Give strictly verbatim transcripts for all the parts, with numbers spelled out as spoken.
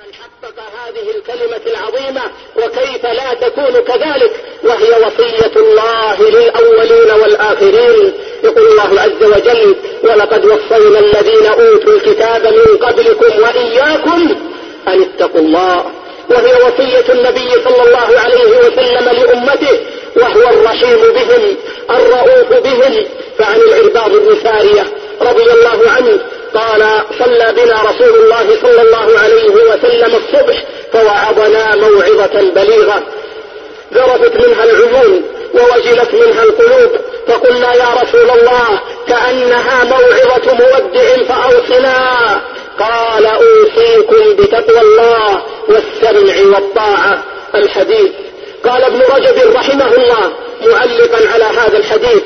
من حقق هذه الكلمة العظيمة، وكيف لا تكون كذلك وهي وصية الله للأولين والآخرين. يقول الله عز وجل: ولقد وصينا الذين أوتوا الكتاب من قبلكم وإياكم أن اتقوا الله. وهي وصية النبي صلى الله عليه وسلم لأمته، وهو الرحيم بهم الرؤوف بهم. فعن العرباض بن سارية رضي الله عنه قال: صلى بنا رسول الله صلى الله عليه وسلم الصبح فوعظنا موعظة بليغة ذرفت منها العيون ووجلت منها القلوب، فقلنا: يا رسول الله كأنها موعظة مودع فأوصنا. قال: أوصيكم بتقوى الله والسمع والطاعة. الحديث. قال ابن رجب رحمه الله معلقا على هذا الحديث: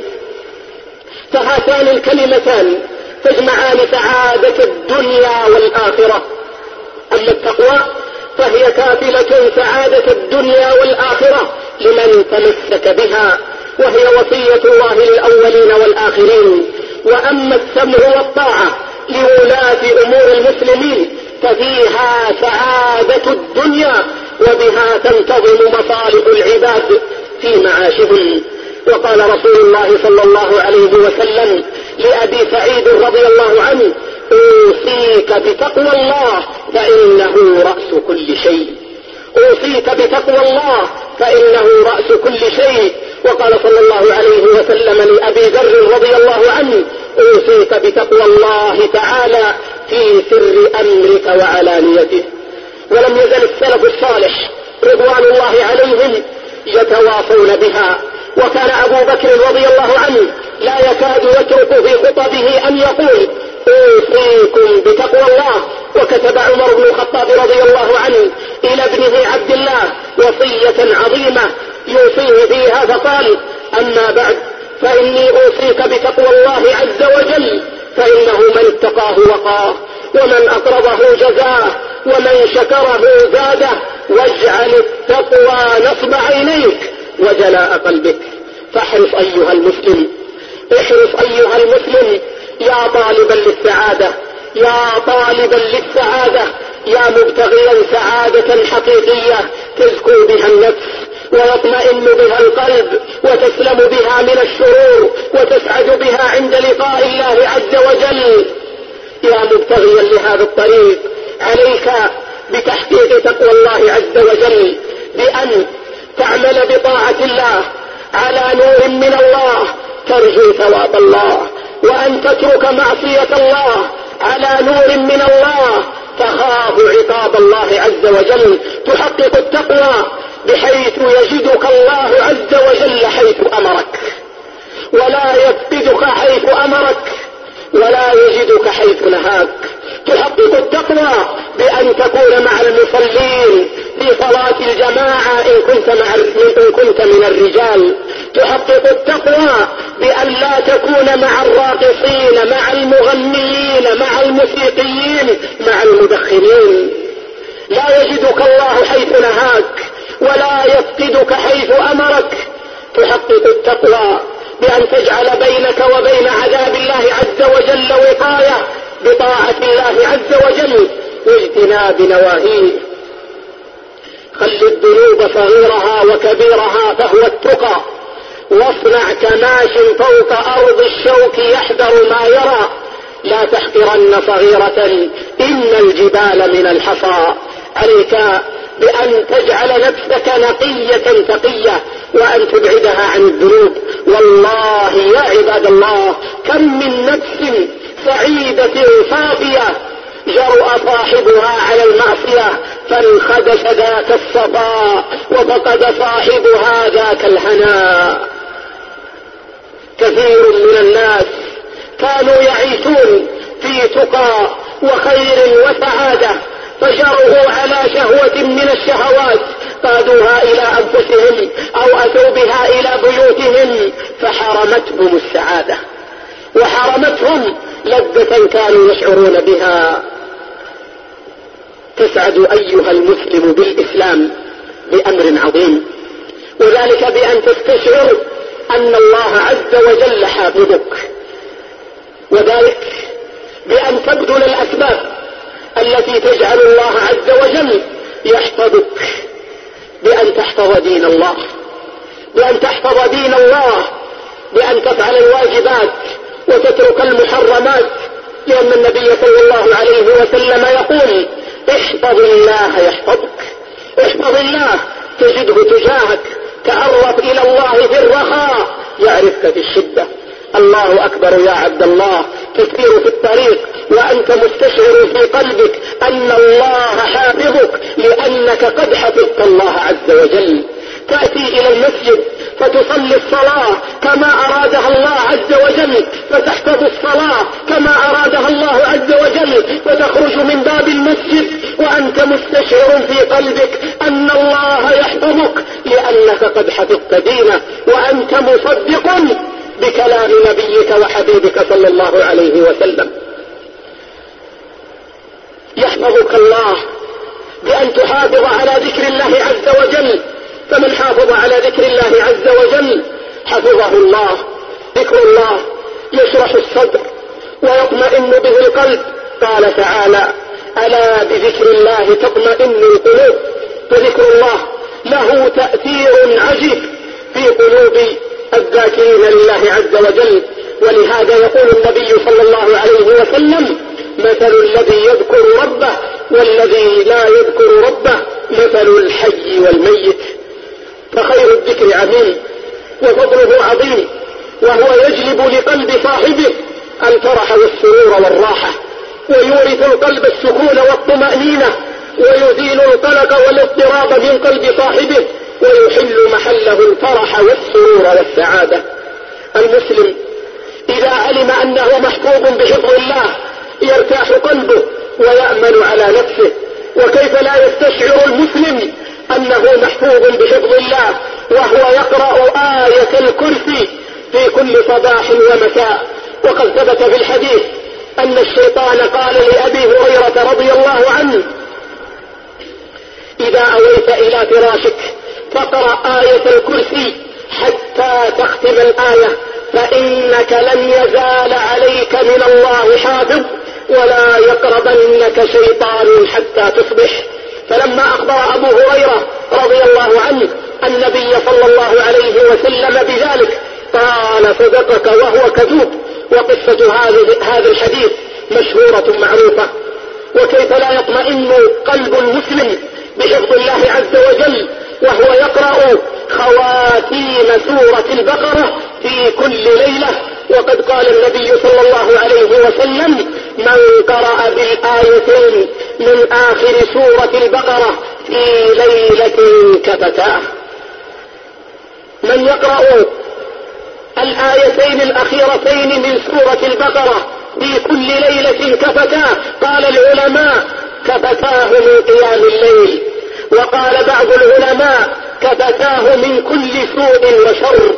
فهاتان الكلمتان تجمعان سعادة الدنيا والآخرة. أما التقوى فهي كافلة سعادة الدنيا والآخرة لمن تمسك بها، وهي وصية الله للأولين والآخرين. وأما السمع والطاعة لولاة أمور المسلمين ففيها سعادة الدنيا، وبها تنتظم مصالح العباد في معاشهم. وقال رسول الله صلى الله عليه وسلم لأبي سعيد رضي الله عنه: أوصيك بتقوى الله فإنه رأس كل شيء. أوصيك بتقوى الله فإنه رأس كل شيء. وقال صلى الله عليه وسلم لأبي ذر رضي الله عنه: أوصيك بتقوى الله تعالى في سر أمرك وعلانيته. ولم يزل السلف الصالح رضوان الله عليهم يتواصون بها. وكان أبو بكر رضي الله عنه لا يكاد يترك في خطبه أن يقول: أوصيكم بتقوى الله. وكتب عمر بن الخطاب رضي الله عنه إلى ابنه عبد الله وصية عظيمة يوصيه فيها، فقال: أما بعد فإني أوصيك بتقوى الله عز وجل، فإنه من اتقاه وقاه، ومن أقرضه جزاه، ومن شكره زاده، واجعل التقوى نصب عينيك وجلاء قلبك. فاحرص أيها المسلم، احرص أيها المسلم يا طالبا للسعادة، يا طالبا للسعادة، يا مبتغيا سعادة حقيقية تزكو بها النفس ويطمئن بها القلب وتسلم بها من الشرور وتسعد بها عند لقاء الله عز وجل. يا مبتغيا لهذا الطريق، عليك بتحقيق تقوى الله عز وجل، بأن تعمل بطاعة الله على نور من الله ترجو ثواب الله، وأن تترك معصية الله على نور من الله تخاف عقاب الله عز وجل. تحقق التقوى بحيث يجدك الله عز وجل حيث أمرك، ولا يفقدك حيث أمرك، ولا يجدك حيث نهاك. تحقق التقوى بأن تكون مع المصلين في صلاة الجماعة إن كنت, مع إن كنت من الرجال. تحقق التقوى بأن لا تكون مع الراقصين، مع المغنيين، مع الموسيقيين، مع المدخنين. لا يجدك الله حيث نهاك، ولا يفقدك حيث أمرك. تحقق التقوى بأن تجعل بينك وبين عذاب الله عز وجل وقاية بطاعة الله عز وجل واجتناب نواهيه. خل الذنوب صغيرها وكبيرها فهو التقى، واصنع كماش فوق أرض الشوك يحذر ما يرى. لا تحقرن صغيرة إن الجبال من الحصى. عليك بأن تجعل نفسك نقية تقية، وأن تبعدها عن الذنوب. والله يا عباد الله كم من نفس سعيدة صافية جرأ صاحبها على المعصية فانخدش ذاك الصفاء وفقد صاحبها ذاك الهناء. كثير من الناس كانوا يعيشون في تقى وخير وسعادة، فجرؤوا على شهوة من الشهوات قادوها إلى أنفسهم أو أتوا بها إلى بيوتهم فحرمتهم السعادة وحرمتهم لذة كانوا يشعرون بها. تسعد أيها المسلم بالإسلام بأمر عظيم، وذلك بأن تستشعر أن الله عز وجل حافظك، وذلك بأن تبذل الأسباب التي تجعل الله عز وجل يحفظك بأن تحفظ دين الله، بأن تحفظ دين الله، بأن تفعل الواجبات وتترك المحرمات، لأن النبي صلى الله عليه وسلم يقول: احفظ الله يحفظك، احفظ الله تجده تجاهك، تعرف إلى الله في الرخاء يعرفك في الشدة. الله أكبر يا عبد الله، تسير في الطريق وأنت مستشعر في قلبك أن الله حافظك لأنك قد حفظت الله عز وجل. تأتي إلى المسجد فتصلي الصلاة كما أرادها الله عز وجل، فتحفظ الصلاة كما أرادها الله عز وجل، فتخرج من باب المسجد وأنت مستشعر في قلبك أن الله يحفظك لأنك قد حفظت دينه، وأنت مصدق بكلام نبيك وحبيبك صلى الله عليه وسلم. يحفظك الله بأن تحافظ على ذكر الله عز وجل، فمن حافظ على ذكر الله عز وجل حفظه الله. ذكر الله يشرح الصدر ويطمئن به القلب. قال تعالى: ألا بذكر الله تطمئن القلوب. فذكر الله له تأثير عجيب في قلوب الذاكرين لله عز وجل. ولهذا يقول النبي صلى الله عليه وسلم: مثل الذي يذكر ربه والذي لا يذكر ربه مثل الحي والميت. فخير الذكر عميم وفضله عظيم، وهو يجلب لقلب صاحبه الفرح والسرور والراحة، ويورث القلب السكون والطمأنينة، ويزيل القلق والاضطراب من قلب صاحبه، ويحل محله الفرح والسرور والسعادة. المسلم إذا علم أنه محفوظ بحفظ الله يرتاح قلبه ويأمن على نفسه. وكيف لا يستشعر المسلم أنه محفوظ بحفظ الله وهو يقرأ آية الكرسي في كل صباح ومساء؟ وقد ثبت في الحديث أن الشيطان قال لأبي هريرة رضي الله عنه: إذا أويت إلى فراشك فاقرأ آية الكرسي حتى تختم الآية، فإنك لن يزال عليك من الله حافظ ولا يقربنك شيطان حتى تصبح. فلما أخبر أبو هريرة رضي الله عنه النبي صلى الله عليه وسلم بذلك قال: صدقك وهو كذوب. وقصة هذا الحديث مشهورة معروفة. وكيف لا يطمئن قلب المسلم بحفظ الله عز وجل وهو يقرأ خواتيم سورة البقرة في كل ليلة؟ وقد قال النبي صلى الله عليه وسلم: من قرأ بالآيتين من آخر سورة البقرة في ليلة كفتاه. من يقرأ الآيتين الأخيرتين من سورة البقرة في كل ليلة كفتاه. قال العلماء: كفتاه من قيام الليل، وقال بعض العلماء: كفتاه من كل سوء وشر.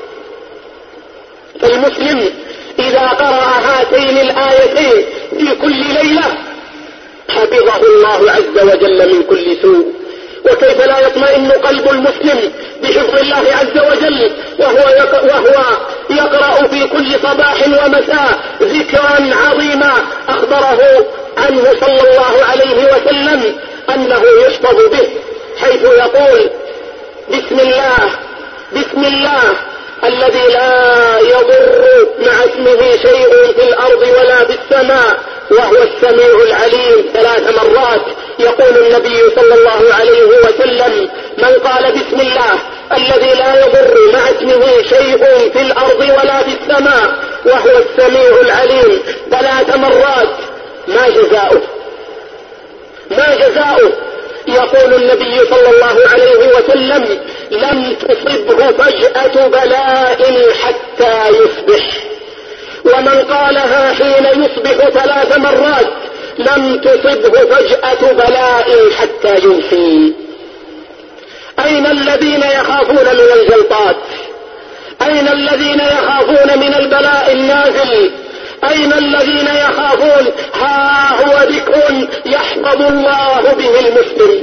فالمسلم إذا قرأ هاتين الآيتين في كل ليلة حفظه الله عز وجل من كل سوء. وكيف لا يطمئن قلب المسلم بحفظ الله عز وجل وهو يقرأ في كل صباح ومساء ذكرا عظيما أخبره عنه صلى الله عليه وسلم أنه يحفظ به، حيث يقول: بسم الله بسم الله الذي لا يضر مع اسمه شيء في الأرض ولا في السماء وهو السميع العليم ثلاث مرات. يقول النبي صلى الله عليه وسلم: من قال بسم الله الذي لا يضر مع اسمه شيء في الأرض ولا في السماء وهو السميع العليم ثلاث مرات ما جزاؤه؟ ما جزاؤه؟ يقول النبي صلى الله عليه وسلم: لم تصبه فجأة بلاء حتى يصبح. ومن قالها حين يصبح ثلاث مرات لم تصبه فجأة بلاء حتى يمسي. أين الذين يخافون من الجلطات؟ أين الذين يخافون من البلاء النازل؟ أين الذين يخافون؟ ها هو ذكر يحفظ الله به المسلم.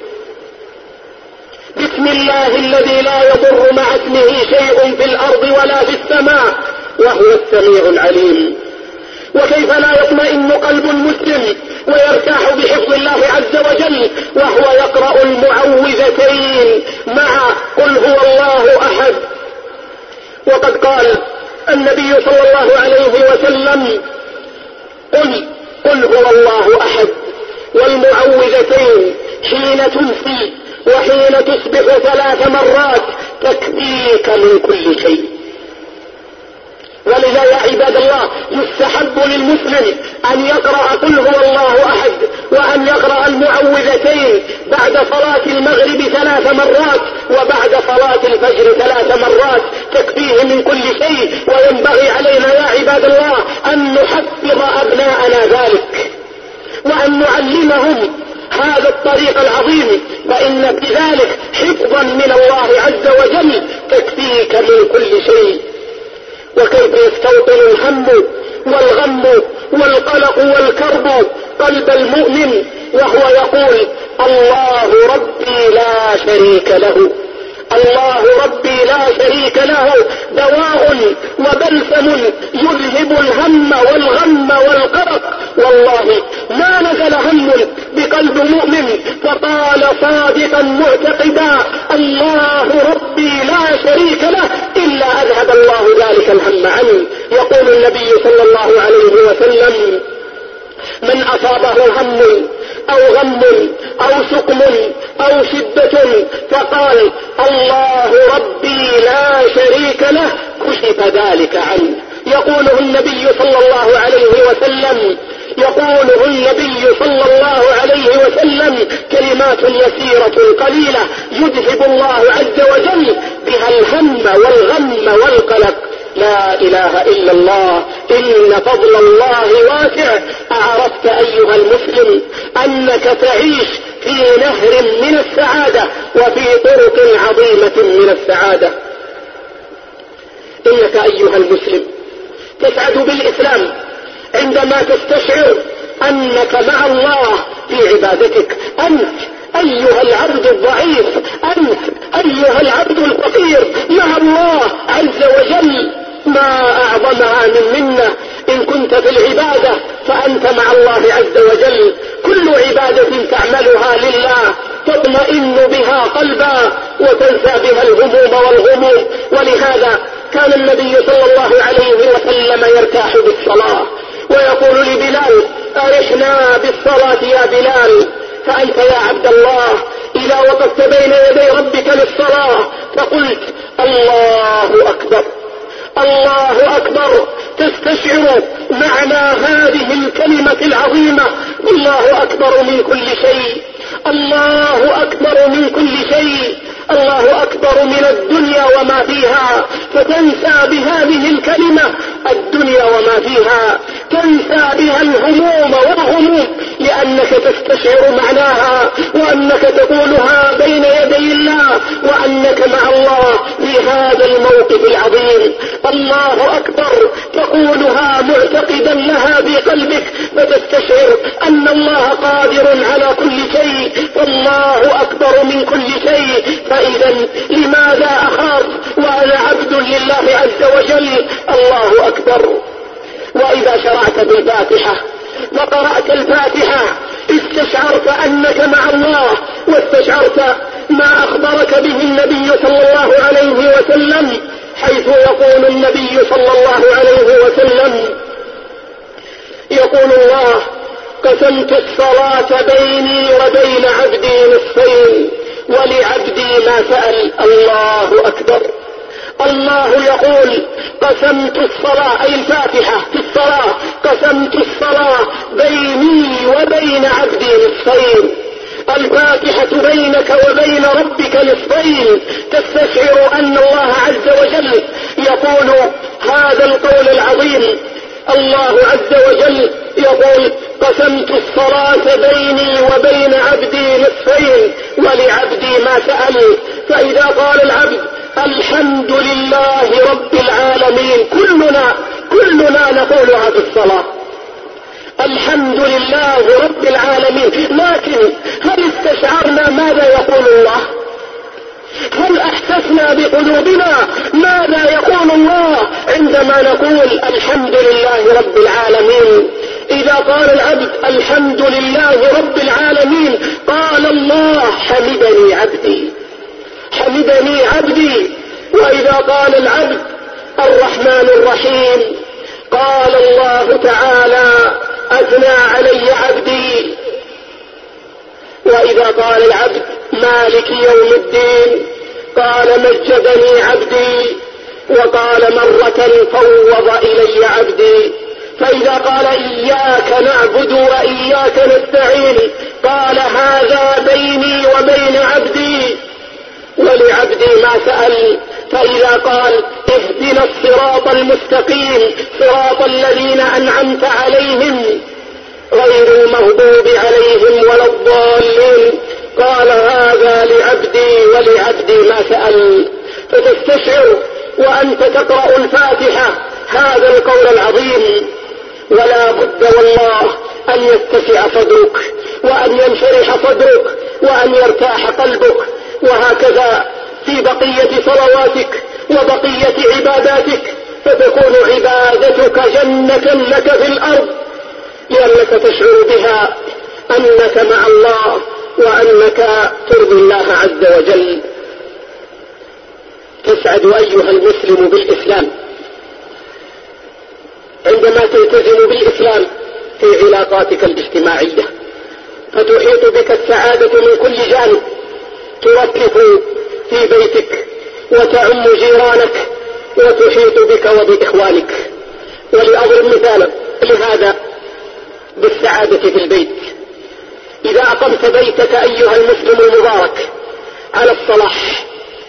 بسم الله الذي لا يضر مع اسمه شيء في الأرض ولا في السماء وهو السميع العليم. وكيف لا يطمئن قلب المسلم ويرتاح بحفظ الله عز وجل النبي صلى الله عليه وسلم قل قل هو الله أحد والمعوذتين حين تمسي وحين تصبح ثلاث مرات تكفيك من كل شيء. ولذا يا عباد الله يستحب للمسلم أن يقرأ قل هو الله أحد وأن يقرأ المعوذتين بعد صلاة المغرب ثلاث مرات وبعد صلاة الفجر ثلاث مرات تكفيه من كل شيء. وينبغي علينا يا عباد الله أن نحفظ أبناءنا ذلك وأن نعلمهم هذا الطريق العظيم، فإن في ذلك حفظا من الله عز وجل تكفيك من كل شيء. وكيف يستوطن الهم والغم والقلق والكرب قلب المؤمن وهو يقول الله ربي لا شريك له، الله ربي لا شريك له دواء وبلسم يذهب الهم والغم والقلق. والله ما نزل هم بقلب مؤمن فقال صادقا معتقدا الله ربي لا شريك له إلا أذهب الله ذلك الهم عنه. يقول النبي صلى الله عليه وسلم من أصابه هم أو غم أو سقم أو شدة فقال الله ربي لا شريك له كشف ذلك عنه. يقوله النبي صلى الله عليه وسلم يقوله النبي صلى الله عليه وسلم كلمات يسيرة قليلة يذهب الله عز وجل بها الهم والغم والقلق. لا إله إلا الله. إن فضل الله واسع. أعرفت أيها المسلم أنك تعيش في نهر من السعادة وفي طرق عظيمة من السعادة. إنك أيها المسلم تسعد بالإسلام عندما تستشعر أنك مع الله في عبادتك. أنت أيها العبد الضعيف، أنت أيها العبد الفقير مع الله عز وجل. ما أعظمها من منة إن كنت في العبادة فأنت مع الله عز وجل. كل عبادة تعملها لله تطمئن بها قلبا وتنسى بها الهموم والغموم. ولهذا كان النبي صلى الله عليه وسلم يرتاح بالصلاة ويقول لبلال أرحنا بالصلاة يا بلال. فأنت يا عبد الله إذا وقفت بين يدي ربك للصلاة فقلت الله أكبر الله أكبر تستشعر معنى هذه الكلمة العظيمة الله أكبر من كل شيء، الله أكبر من كل شيء، الله أكبر من الدنيا وما فيها. فتنسى بهذه الكلمة الدنيا وما فيها، تنسى بها الهموم والغموم لأنك تستشعر معناها وأنك تقولها بين يدي الله وأنك مع الله في هذا الموقف العظيم. الله أكبر تقولها معتقدا لها بقلبك فتستشعر أن الله قادر على كل شيء والله أكبر من كل شيء. فإذا لماذا أخاف وأنا عبد لله عز وجل؟ الله أكبر. وإذا شرعت بالفاتحة وقرأت الفاتحة استشعرت أنك مع الله واستشعرت ما أخبرك به النبي صلى الله عليه وسلم حيث يقول النبي صلى الله عليه وسلم يقول الله قسمت الصلاة بيني وبين عبدي نصفين ولعبدي ما سأل. الله أكبر. الله يقول قسمت الصلاة أي الفاتحة في الصلاة قسمت الصلاة بيني وبين عبدي نصفين. الفاتحة بينك وبين ربك نصفين. تستشعر أن الله عز وجل يقول هذا القول العظيم. الله عز وجل يقول قسمت الصلاة بيني وبين عبدي نصفين ولعبدي ما سأل. فإذا قال العبد الحمد لله رب العالمين كلنا كلنا نقولها في الصلاة الحمد لله رب العالمين، لكن هل استشعرنا ماذا يقول الله؟ هل احسسنا بقلوبنا ماذا يقول الله عندما نقول الحمد لله رب العالمين؟ إذا قال العبد الحمد لله رب العالمين قال الله حمدني عبدي حمدني عبدي. وإذا قال العبد الرحمن الرحيم. قال الله تعالى: أثنى علي عبدي. وإذا قال العبد: مالك يوم الدين، قال: مجدني عبدي. وقال مرة: فوض إلي عبدي. فإذا قال: إياك نعبد وإياك نستعين، قال: هذا بيني وبين عبدي ولعبدي ما سأل. فإذا قال: اهدنا الصراط المستقيم صراط الذين أنعمت عليهم غير المغضوب عليهم ولا الضالين، قال: هذا لعبدي ولعبدي ما سأل. فتستشعر وأنت تقرأ الفاتحة هذا القول العظيم، ولا بد والله أن يتسع صدرك وأن ينشرح صدرك وأن يرتاح قلبك. وهكذا في بقية صلواتك وبقية عباداتك، فتكون عبادتك جنة لك في الأرض، لأنك تشعر بها أنك مع الله وأنك ترضي الله عز وجل. تسعد أيها المسلم بالإسلام عندما تلتزم بالإسلام في علاقاتك الاجتماعية، فتحيط بك السعادة من كل جانب، تركف في بيتك وتعم جيرانك وتحيط بك وبإخوانك. ولأضرب مثالا لهذا بالسعادة في البيت: إذا أقمت بيتك أيها المسلم المبارك على الصلاح،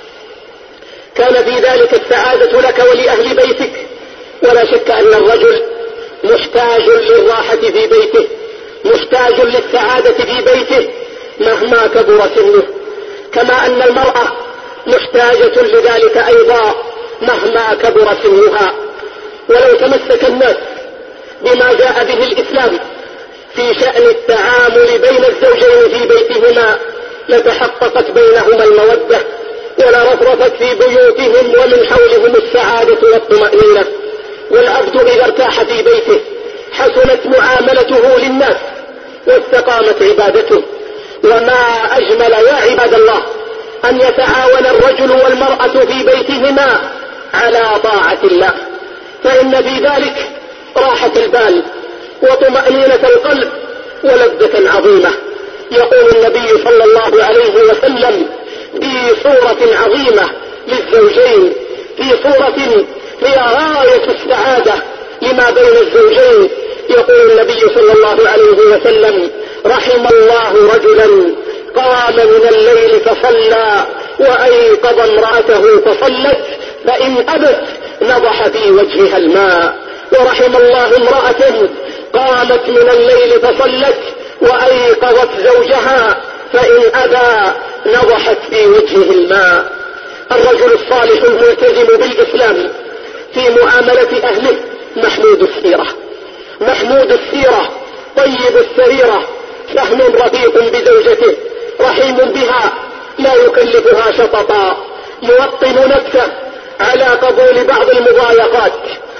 كان في ذلك السعادة لك ولأهل بيتك. ولا شك أن الرجل محتاج للراحة في بيته، محتاج للسعادة في بيته مهما كبر سنه، كما أن المرأة محتاجة لذلك أيضا مهما كبر سنها. ولو تمسك الناس بما جاء به الإسلام في شأن التعامل بين الزوجين في بيتهما، لتحققت بينهما المودة ولرفرفت في بيوتهم ومن حولهم السعادة والطمأنينة. والعبد إذا ارتاح في بيته حسنت معاملته للناس واستقامت عبادته. وما أجمل يا عباد الله أن يتعاون الرجل والمرأة في بيتهما على طاعة الله، فإن في ذلك راحة البال وطمأنينة القلب ولذة عظيمة. يقول النبي صلى الله عليه وسلم في صورة عظيمة للزوجين، في صورة هي غاية السعادة لما بين الزوجين، يقول النبي صلى الله عليه وسلم: رحم الله رجلا قام من الليل فصلى وأيقظ امرأته فصلت، فإن أبت نضح في وجهها الماء. ورحم الله امرأة قامت من الليل فصلت وأيقظت زوجها، فإن أبى نضحت في وجهه الماء. الرجل الصالح الملتزم بالإسلام في معاملة أهله محمود السيرة، محمود السيرة، طيب السريرة، فهم رفيق بزوجته، رحيم بها، لا يكلفها شططا، يوطن نفسه على قبول بعض المضايقات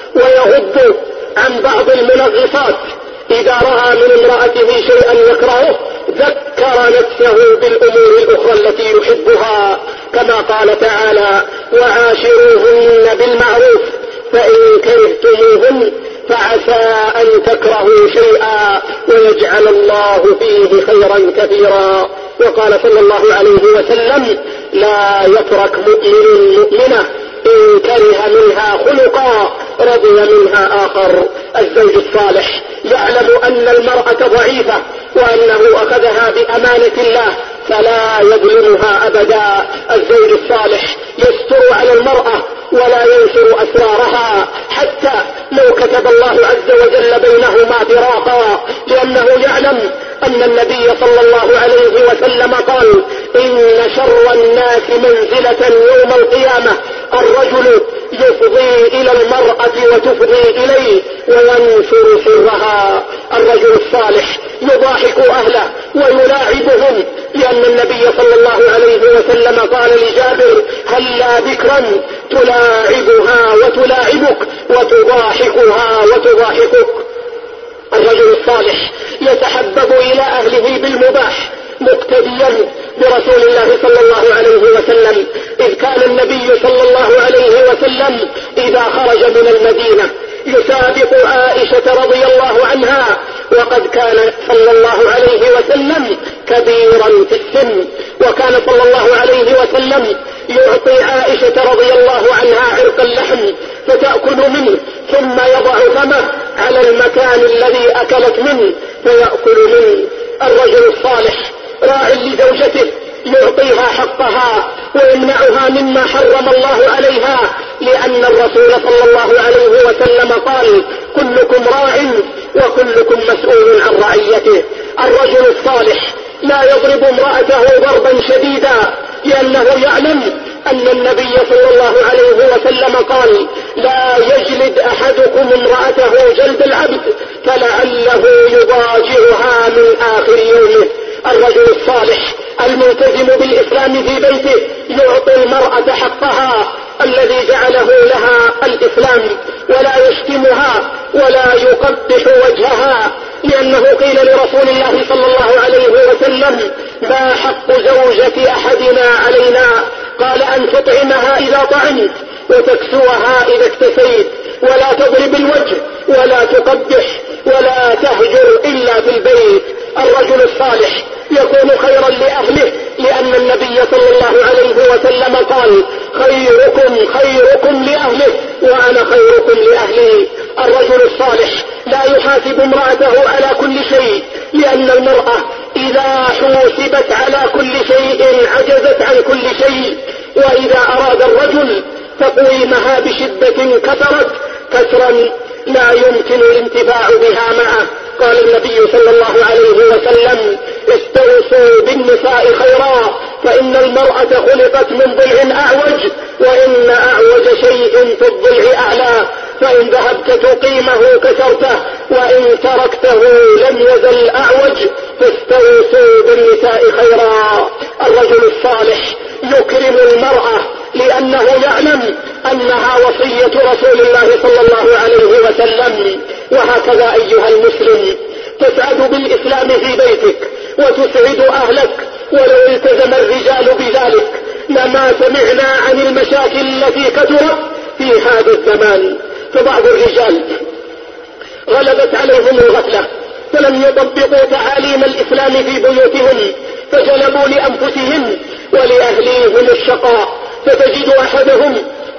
ويغض عن بعض المنغصات. إذا رأى من امرأته شيئا يكرهه ذكر نفسه بالأمور الأخرى التي يحبها، كما قال تعالى: وعاشروهن بالمعروف فإن كرهتموهن فعسى أن تكرهوا شيئا ويجعل الله فيه خيرا كثيرا. وقال صلى الله عليه وسلم: لا يترك مؤمن مؤمنة إن كره منها خلقا رضي منها آخر. الزوج الصالح يعلم أن المرأة ضعيفة وأنه أخذها بأمانة الله فلا يظلمها أبدا. الزوج الصالح يستر على المرأة ولا ينشر أسرارها، حتى لو كتب الله عز وجل بينهما فراقا، لأنه يعلم أن النبي صلى الله عليه وسلم قال: إن شر الناس منزلة يوم القيامة الرجل يفضي إلى المرأة وتفضي إليه وينشر سرها. الرجل الصالح يضاحك أهله ويلاعبهم، لأن النبي صلى الله عليه وسلم قال لجابر: هلا بكرا تلاعبها وتلاعبك وتضاحكها وتضاحكك. الرجل الصالح يتحبب إلى أهله بالمباح مقتديا برسول الله صلى الله عليه وسلم، إذ كان النبي صلى الله عليه وسلم إذا خرج من المدينة يسابق عائشة رضي الله عنها، وقد كان صلى الله عليه وسلم كبيرا في السن، وكان صلى الله عليه وسلم يعطي عائشة رضي الله عنها عرق اللحم فتأكل منه، ثم يضع فمه على المكان الذي أكلت منه فيأكل منه. الرجل الصالح راع لزوجته يعطيها حقها ويمنعها مما حرم الله عليها، لأن الرسول صلى الله عليه وسلم قال: كلكم راع وكلكم مسؤول عن رعيته. الرجل الصالح لا يضرب امرأته ضربا شديدا، لأنه يعلم أن النبي صلى الله عليه وسلم قال: لا يجلد أحدكم امرأته جلد العبد فلعله يضاجعها من آخر يومه. الرجل الصالح الملتزم بالإسلام في بيته يعطي المرأة حقها الذي جعله لها الإسلام، ولا يشتمها ولا يقبح وجهها، لأنه قيل لرسول الله صلى الله عليه وسلم: ما حق زوجة أحدنا علينا؟ قال: أن تطعمها إذا طعمت وتكسوها إذا اكتسيت، ولا تضرب الوجه ولا تقبح ولا تهجر إلا في البيت. الرجل الصالح يكون خيرا لأهله، لأن النبي صلى الله عليه وسلم قال: خيركم خيركم لأهله وأنا خيركم لأهلي. الرجل الصالح لا يحاسب امرأته على كل شيء، لأن المرأة إذا حوسبت على كل شيء عجزت عن كل شيء، وإذا أراد الرجل تقويمها بشدة كثرت كثرا لا يمكن الانتفاع بها معه. قال النبي صلى الله عليه وسلم: استوصوا بالنساء خيرا، فإن المرأة خلقت من ضلع أعوج، وإن أعوج شيء في الضلع أعلى، فإن ذهبت تقيمه كسرته، وإن تركته لم يزل أعوج، فاستوصوا بالنساء خيرا. الرجل الصالح يكرم المرأة لأنه يعلم أنها وصية رسول الله صلى الله عليه وسلم. وهكذا أيها المسلم تسعد بالإسلام في بيتك وتسعد أهلك، ولو التزم الرجال بذلك لما سمعنا عن المشاكل التي كثرت في هذا الزمان. فبعض الرجال غلبت عليهم الغفلة فلم يطبقوا تعاليم الإسلام في بيوتهم، فجلبوا لأنفسهم ولأهليهم الشقاء، فتجد أحدهم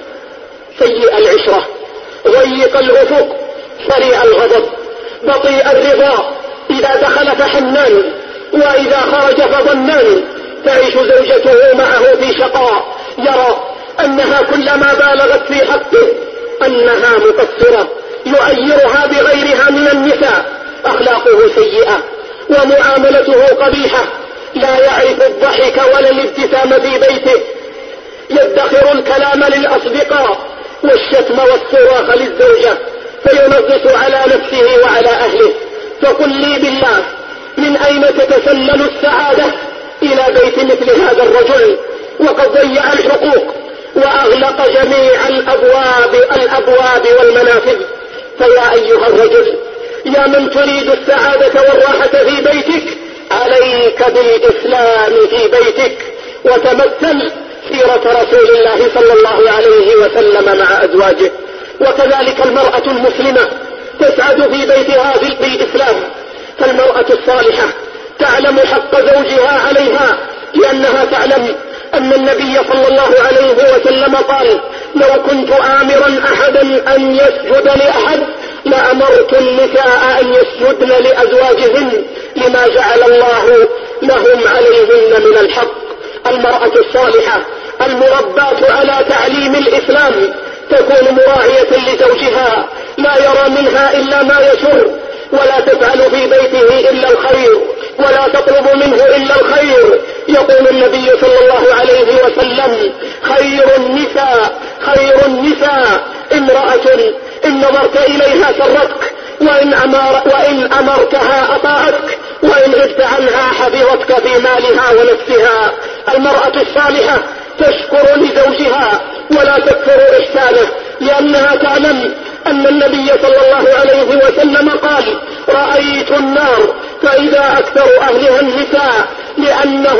سيء العشرة، ضيق الأفق، سريع الغضب، بطيء الرضا، إذا دخل فحنان وإذا خرج فظنان، تعيش زوجته معه في شقاء، يرى أنها كلما بالغت في حقه أنها مقصرة، يعيرها بغيرها من النساء، أخلاقه سيئة ومعاملته قبيحة، لا يعرف الضحك ولا الابتسام في بيته، يدخر الكلام للأصدقاء والشتم والصراخ للزوجة، فينغص على نفسه وعلى أهله. فقل لي بالله، من أين تتسلل السعادة إلى بيت مثل هذا الرجل وقد ضيع الحقوق وأغلق جميع الأبواب الأبواب والمنافذ؟ فيا أيها الرجل، يا من تريد السعادة والراحة في بيتك، عليك بالإسلام في بيتك، وتمثل سيرة رسول الله صلى الله عليه وسلم مع أزواجه. وكذلك المرأة المسلمة تسعد في بيتها بالإسلام، فالمرأة الصالحة تعلم حق زوجها عليها، لأنها تعلم أن النبي صلى الله عليه وسلم قال: لو كنت آمرا أحدا أن يسجد لأحد لأمرت النساء أن يسجدن لأزواجهن لما جعل الله لهم عليهن من الحق. المرأة الصالحة المرباة على تعليم الإسلام تكون مراعية لزوجها، لا يرى منها إلا ما يسر، ولا تفعل في بيته إلا الخير، ولا تطلب منه إلا الخير. يقول النبي صلى الله عليه وسلم: خير النساء خير النساء امرأة إن نظرت إليها سرتك، وإن, أمر وإن أمرتها أطاعتك، وإن غبت عنها حفظتك في مالها ونفسها. المرأة الصالحة تشكر لزوجها ولا تكفر إحسانه، لأنها تعلم أن النبي صلى الله عليه وسلم قال: رأيت النار فإذا أكثر أهلها النساء لأنهن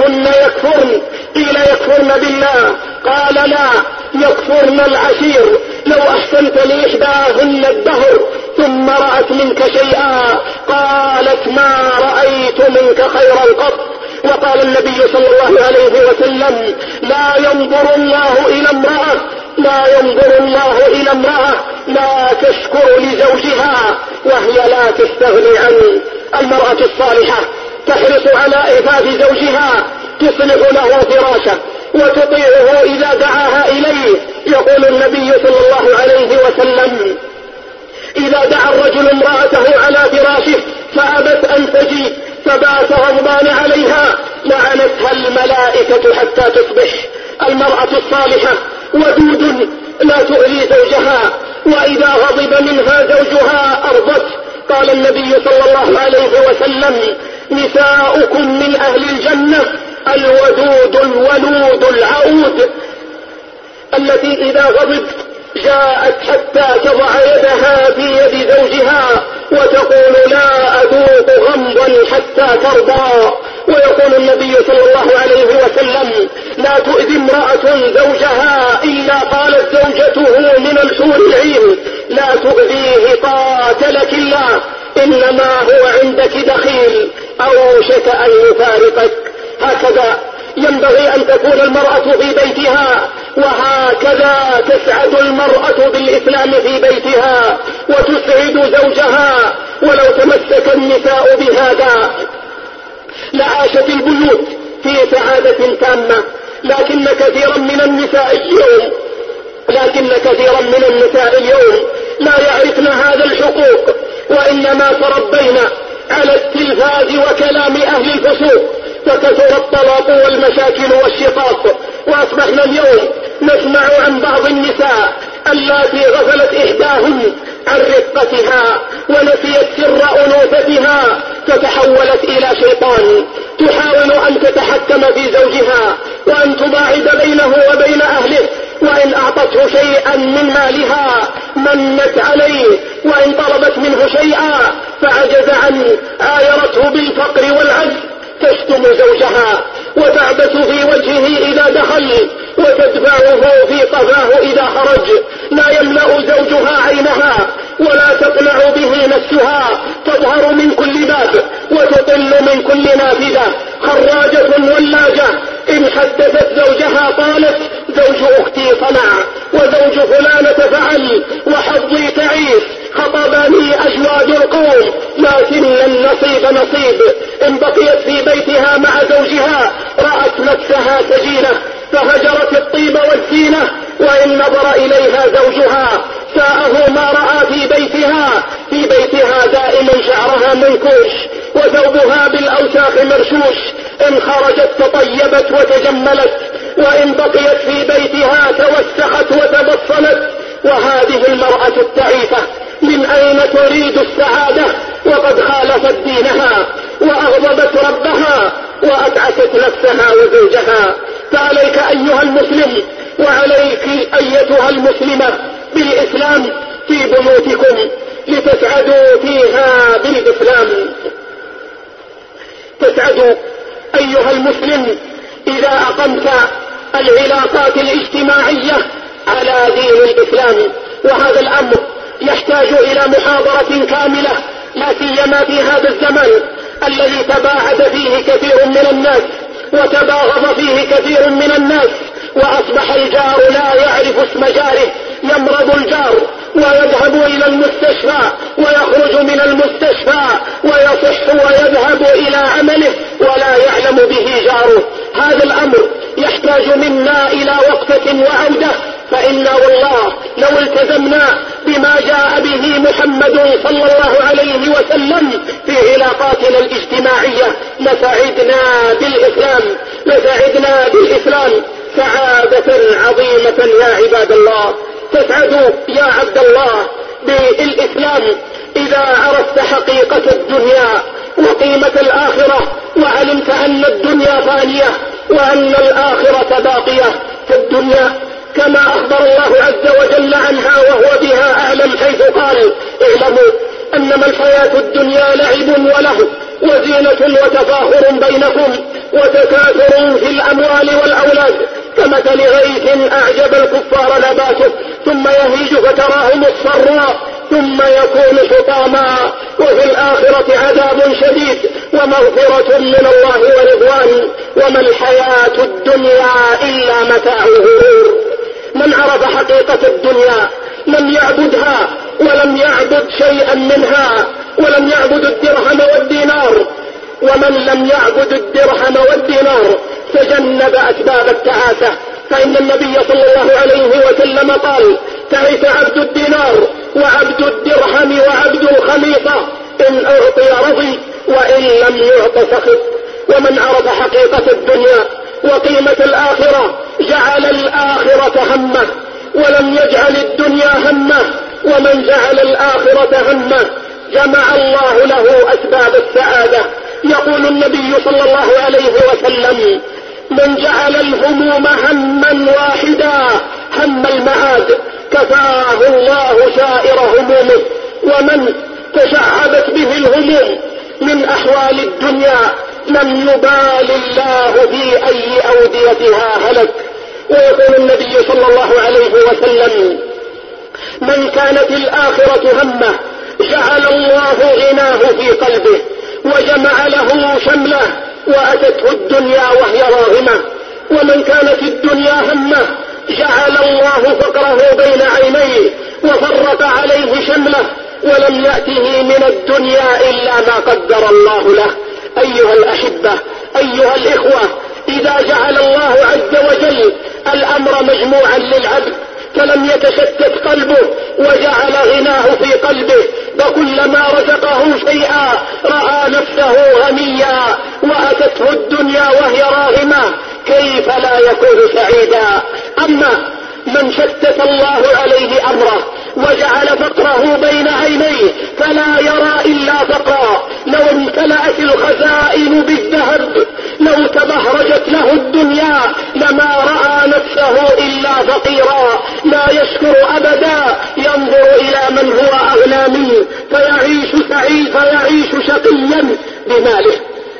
يكفرن؟ قيل يكفرن بالله. قال لا، يكفرن العشير. لو أحسنت لإحداهن الدهر ثم رأت منك شيئا قالت ما رأيت منك خيرا قط. وقال النبي صلى الله عليه وسلم لا ينظر الله إلى امرأة لا ينظر الله إلى امرأة لا تشكر لزوجها وهي لا تستغني عنه. المرأة الصالحة تحرص على إعفاف زوجها، تصلح له فراشه وتطيعه إذا دعاها إليه. يقول النبي صلى الله عليه وسلم إذا دعا الرجل امرأته على فراشه فأبت أن تجي فبات غضبان عليها لعنتها الملائكة حتى تصبح. المرأة الصالحة ودود لا تؤذي زوجها، وإذا غضب منها زوجها أرضت. قال النبي صلى الله عليه وسلم نساؤكم من أهل الجنة الودود الولود العود، التي إذا غضبت جاءت حتى تضع يدها في يد زوجها وتقول لا أذوق غمضا حتى ترضى. ويقول النبي صلى الله عليه وسلم لا تؤذي امرأة زوجها إلا قالت زوجته من الحور العين لا تؤذيه قاتلك الله إنما هو عندك دخيل أوشك أن يفارقك. هكذا ينبغي أن تكون المرأة في بيتها، وهكذا تسعد المرأة بالإسلام في بيتها وتسعد زوجها. ولو تمسك النساء بهذا لعاشت البيوت في سعادة تامة. لكن كثيرا من النساء اليوم لكن كثيرا من النساء اليوم لا يعرفن هذا الحقوق، وإنما تربينا على التلفاز وكلام أهل الفسوق، فكثر الطلاق والمشاكل والشقاق. وأصبحنا اليوم نسمع عن بعض النساء اللاتي غفلت إحداهن عن رقتها ونسيت سر أنوثتها فتحولت إلى شيطان، تحاول أن تتحكم في زوجها وأن تباعد بينه وبين أهله. وإن أعطته شيئا من مالها منت عليه، وإن طلبت منه شيئا فعجز عنه عايرته بالفقر والعجز. تشتم زوجها وتعبث في وجهه إذا دخل وتدفعه في قفاه إذا خرج. لا يملأ زوجها عينها ولا تقنع به نفسها، تظهر من كل باب وتطل من كل نافذة. خراجة ولاجة إن حدثت زوجها قالت زوج أختي صنع وزوج فلانة فعل وحظي تعيس، خطبني أجواد القوم لكن النصيب نصيب. إن بقيت في بيتها مع زوجها رأت نفسها سجينة فهجرت الطيب والزينة. وإن نظر إليها زوجها ساءه ما رأى في بيتها. في بيتها دائما شعرها منكوش وثوبها بالأوساخ مرشوش. إن خرجت تطيبت وتجملت، وإن بقيت في بيتها توسخت وتبصلت. وهذه المرأة التعيسة من أين تريد السعادة وقد خالفت دينها وأغضبت ربها وأتعست نفسها وزوجها؟ فعليك أيها المسلم وعليك أيتها المسلمة بالإسلام في بيوتكم لتسعدوا فيها بالإسلام. تسعدوا أيها المسلم إذا أقمت العلاقات الاجتماعية على دين الإسلام. وهذا الأمر يحتاج إلى محاضرة كاملة، لا سيما في هذا الزمن الذي تباعد فيه كثير من الناس وتباغض فيه كثير من الناس، وأصبح الجار لا يعرف اسم جاره. يمرض الجار ويذهب إلى المستشفى ويخرج من المستشفى ويصح ويذهب إلى عمله ولا يعلم به جاره. هذا الأمر يحتاج منا إلى وقفة وعودة، فإنا والله لو التزمنا بما جاء به محمد صلى الله عليه وسلم في علاقاتنا الاجتماعية لسعدنا بالإسلام لسعدنا بالإسلام سعادة عظيمة. يا عباد الله، تسعدوا يا عبد الله بالإسلام إذا عرفت حقيقة الدنيا وقيمة الآخرة، وعلمت أن الدنيا فانية وأن الآخرة باقية. فالدنيا كما أخبر الله عز وجل عنها وهو بها أعلم حيث قال اعلموا أنما الحياة الدنيا لعب وله وزينة وتفاخر بينكم وتكاثر في الأموال والأولاد كمثل غيث أعجب الكفار نباته ثم يهيج فتراه مصفرا ثم يكون حطاما وفي الآخرة عذاب شديد ومغفرة من الله ورضوان وما الحياة الدنيا إلا متاع الغرور. من عرف حقيقة الدنيا لم يعبدها ولم يعبد شيئا منها ولم يعبد الدرهم والدينار، ومن لم يعبد الدرهم والدينار تجنب أسباب التعاسة، فإن النبي صلى الله عليه وسلم قال: تعس عبد الدينار وعبد الدرهم وعبد الخميصة، إن أعطي رضي وإن لم يعط سخط. ومن عرف حقيقة الدنيا وقيمة الآخرة جعل الآخرة همه ولم يجعل الدنيا همه، ومن جعل الآخرة همه جمع الله له أسباب السعادة. يقول النبي صلى الله عليه وسلم: من جعل الهموم هما واحدا هم المعاد كفاه الله سائر همومه، ومن تشعبت به الهموم من أحوال الدنيا لم يبال الله في أي أوديتها هلك. ويقول النبي صلى الله عليه وسلم: من كانت الآخرة همه جعل الله غناه في قلبه وجمع له شمله وأتته الدنيا وهي راغمة، ومن كانت الدنيا همه جعل الله فقره بين عينيه وفرق عليه شمله ولم يأته من الدنيا إلا ما قدر الله له. أيها الأحبة، أيها الإخوة، إذا جعل الله عز وجل الأمر مجموعا للعبد فلم يتشتت قلبه وجعل غناه في قلبه، فكلما رزقه شيئا رأى نفسه غنيا وأتته الدنيا وهي راغمة، كيف لا يكون سعيدا؟ أما من شتت الله عليه أمره وجعل فقره بين عينيه فلا يرى إلا فقرا، لو امتلأت الخزائن بالذهب لو تبهرجت له الدنيا لما رأى نفسه إلا فقيرا، لا يشكر أبدا، ينظر إلى من هو أغنى منه فيعيش سعيد فيعيش شقيا بماله.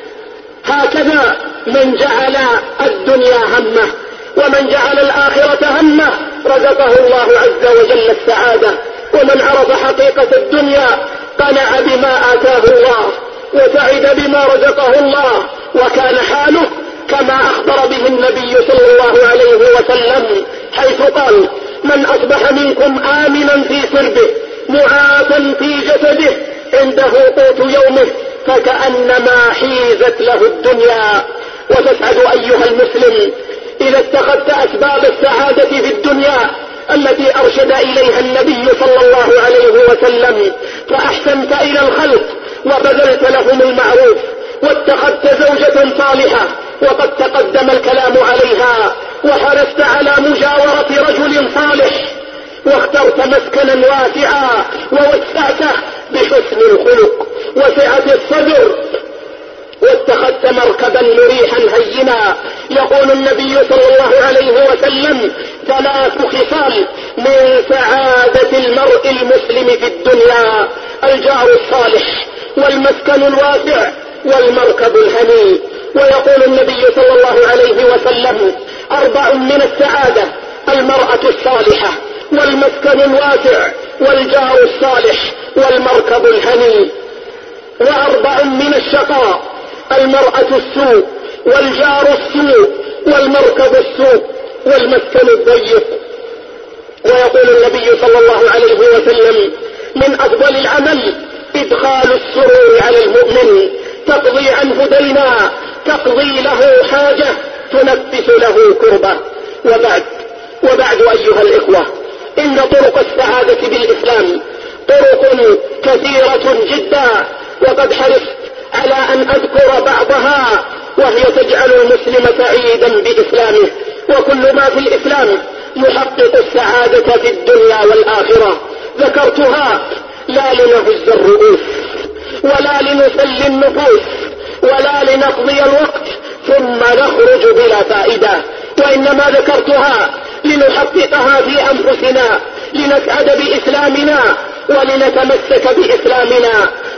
هكذا من جعل الدنيا همه، ومن جعل الآخرة همه رزقه الله عز وجل السعادة. ومن عرف حقيقة الدنيا قنع بما آتاه الله وسعد بما رزقه الله، وكان حاله كما أخبر به النبي صلى الله عليه وسلم حيث قال: من أصبح منكم آمنا في سربه معافا في جسده عنده قوت يومه فكأنما حيزت له الدنيا. وتسعد أيها المسلم إذا اتخذت أسباب السعادة في الدنيا التي أرشد إليها النبي صلى الله عليه وسلم، فأحسنت إلى الخلق وبذلت لهم المعروف، واتخذت زوجة صالحة وقد تقدم الكلام عليها، وحرصت على مجاورة رجل صالح، واخترت مسكنا واسعا ووسعته بحسن الخلق وسعة الصدر، واتخذت مركبا مريحا هينا. يقول النبي صلى الله عليه وسلم: ثلاث خصال من سعادة المرء المسلم في الدنيا: الجار الصالح والمسكن الواسع والمركب الهني. ويقول النبي صلى الله عليه وسلم: أربع من السعادة: المرأة الصالحة والمسكن الواسع والجار الصالح والمركب الهني. وأربع من الشقاء: المرأة السوء والجار السوء والمركب السوء والمسكن الضيق. ويقول النبي صلى الله عليه وسلم: من أفضل العمل إدخال السرور على المؤمن، تقضي عنه دينا، تقضي له حاجة، تنفس له كربة. وبعد وبعد أيها الإخوة، إن طرق السعادة بالإسلام طرق كثيرة جدا، وقد حرصت على أن أذكر بعضها، وهي تجعل المسلم سعيدا بإسلامه. وكل ما في الإسلام يحقق السعادة في الدنيا والآخرة. ذكرتها لا لنهز الرؤوس ولا لنسلي النفوس ولا لنقضي الوقت ثم نخرج بلا فائدة، وإنما ذكرتها لنحققها في أنفسنا، لنسعد بإسلامنا ولنتمسك بإسلامنا.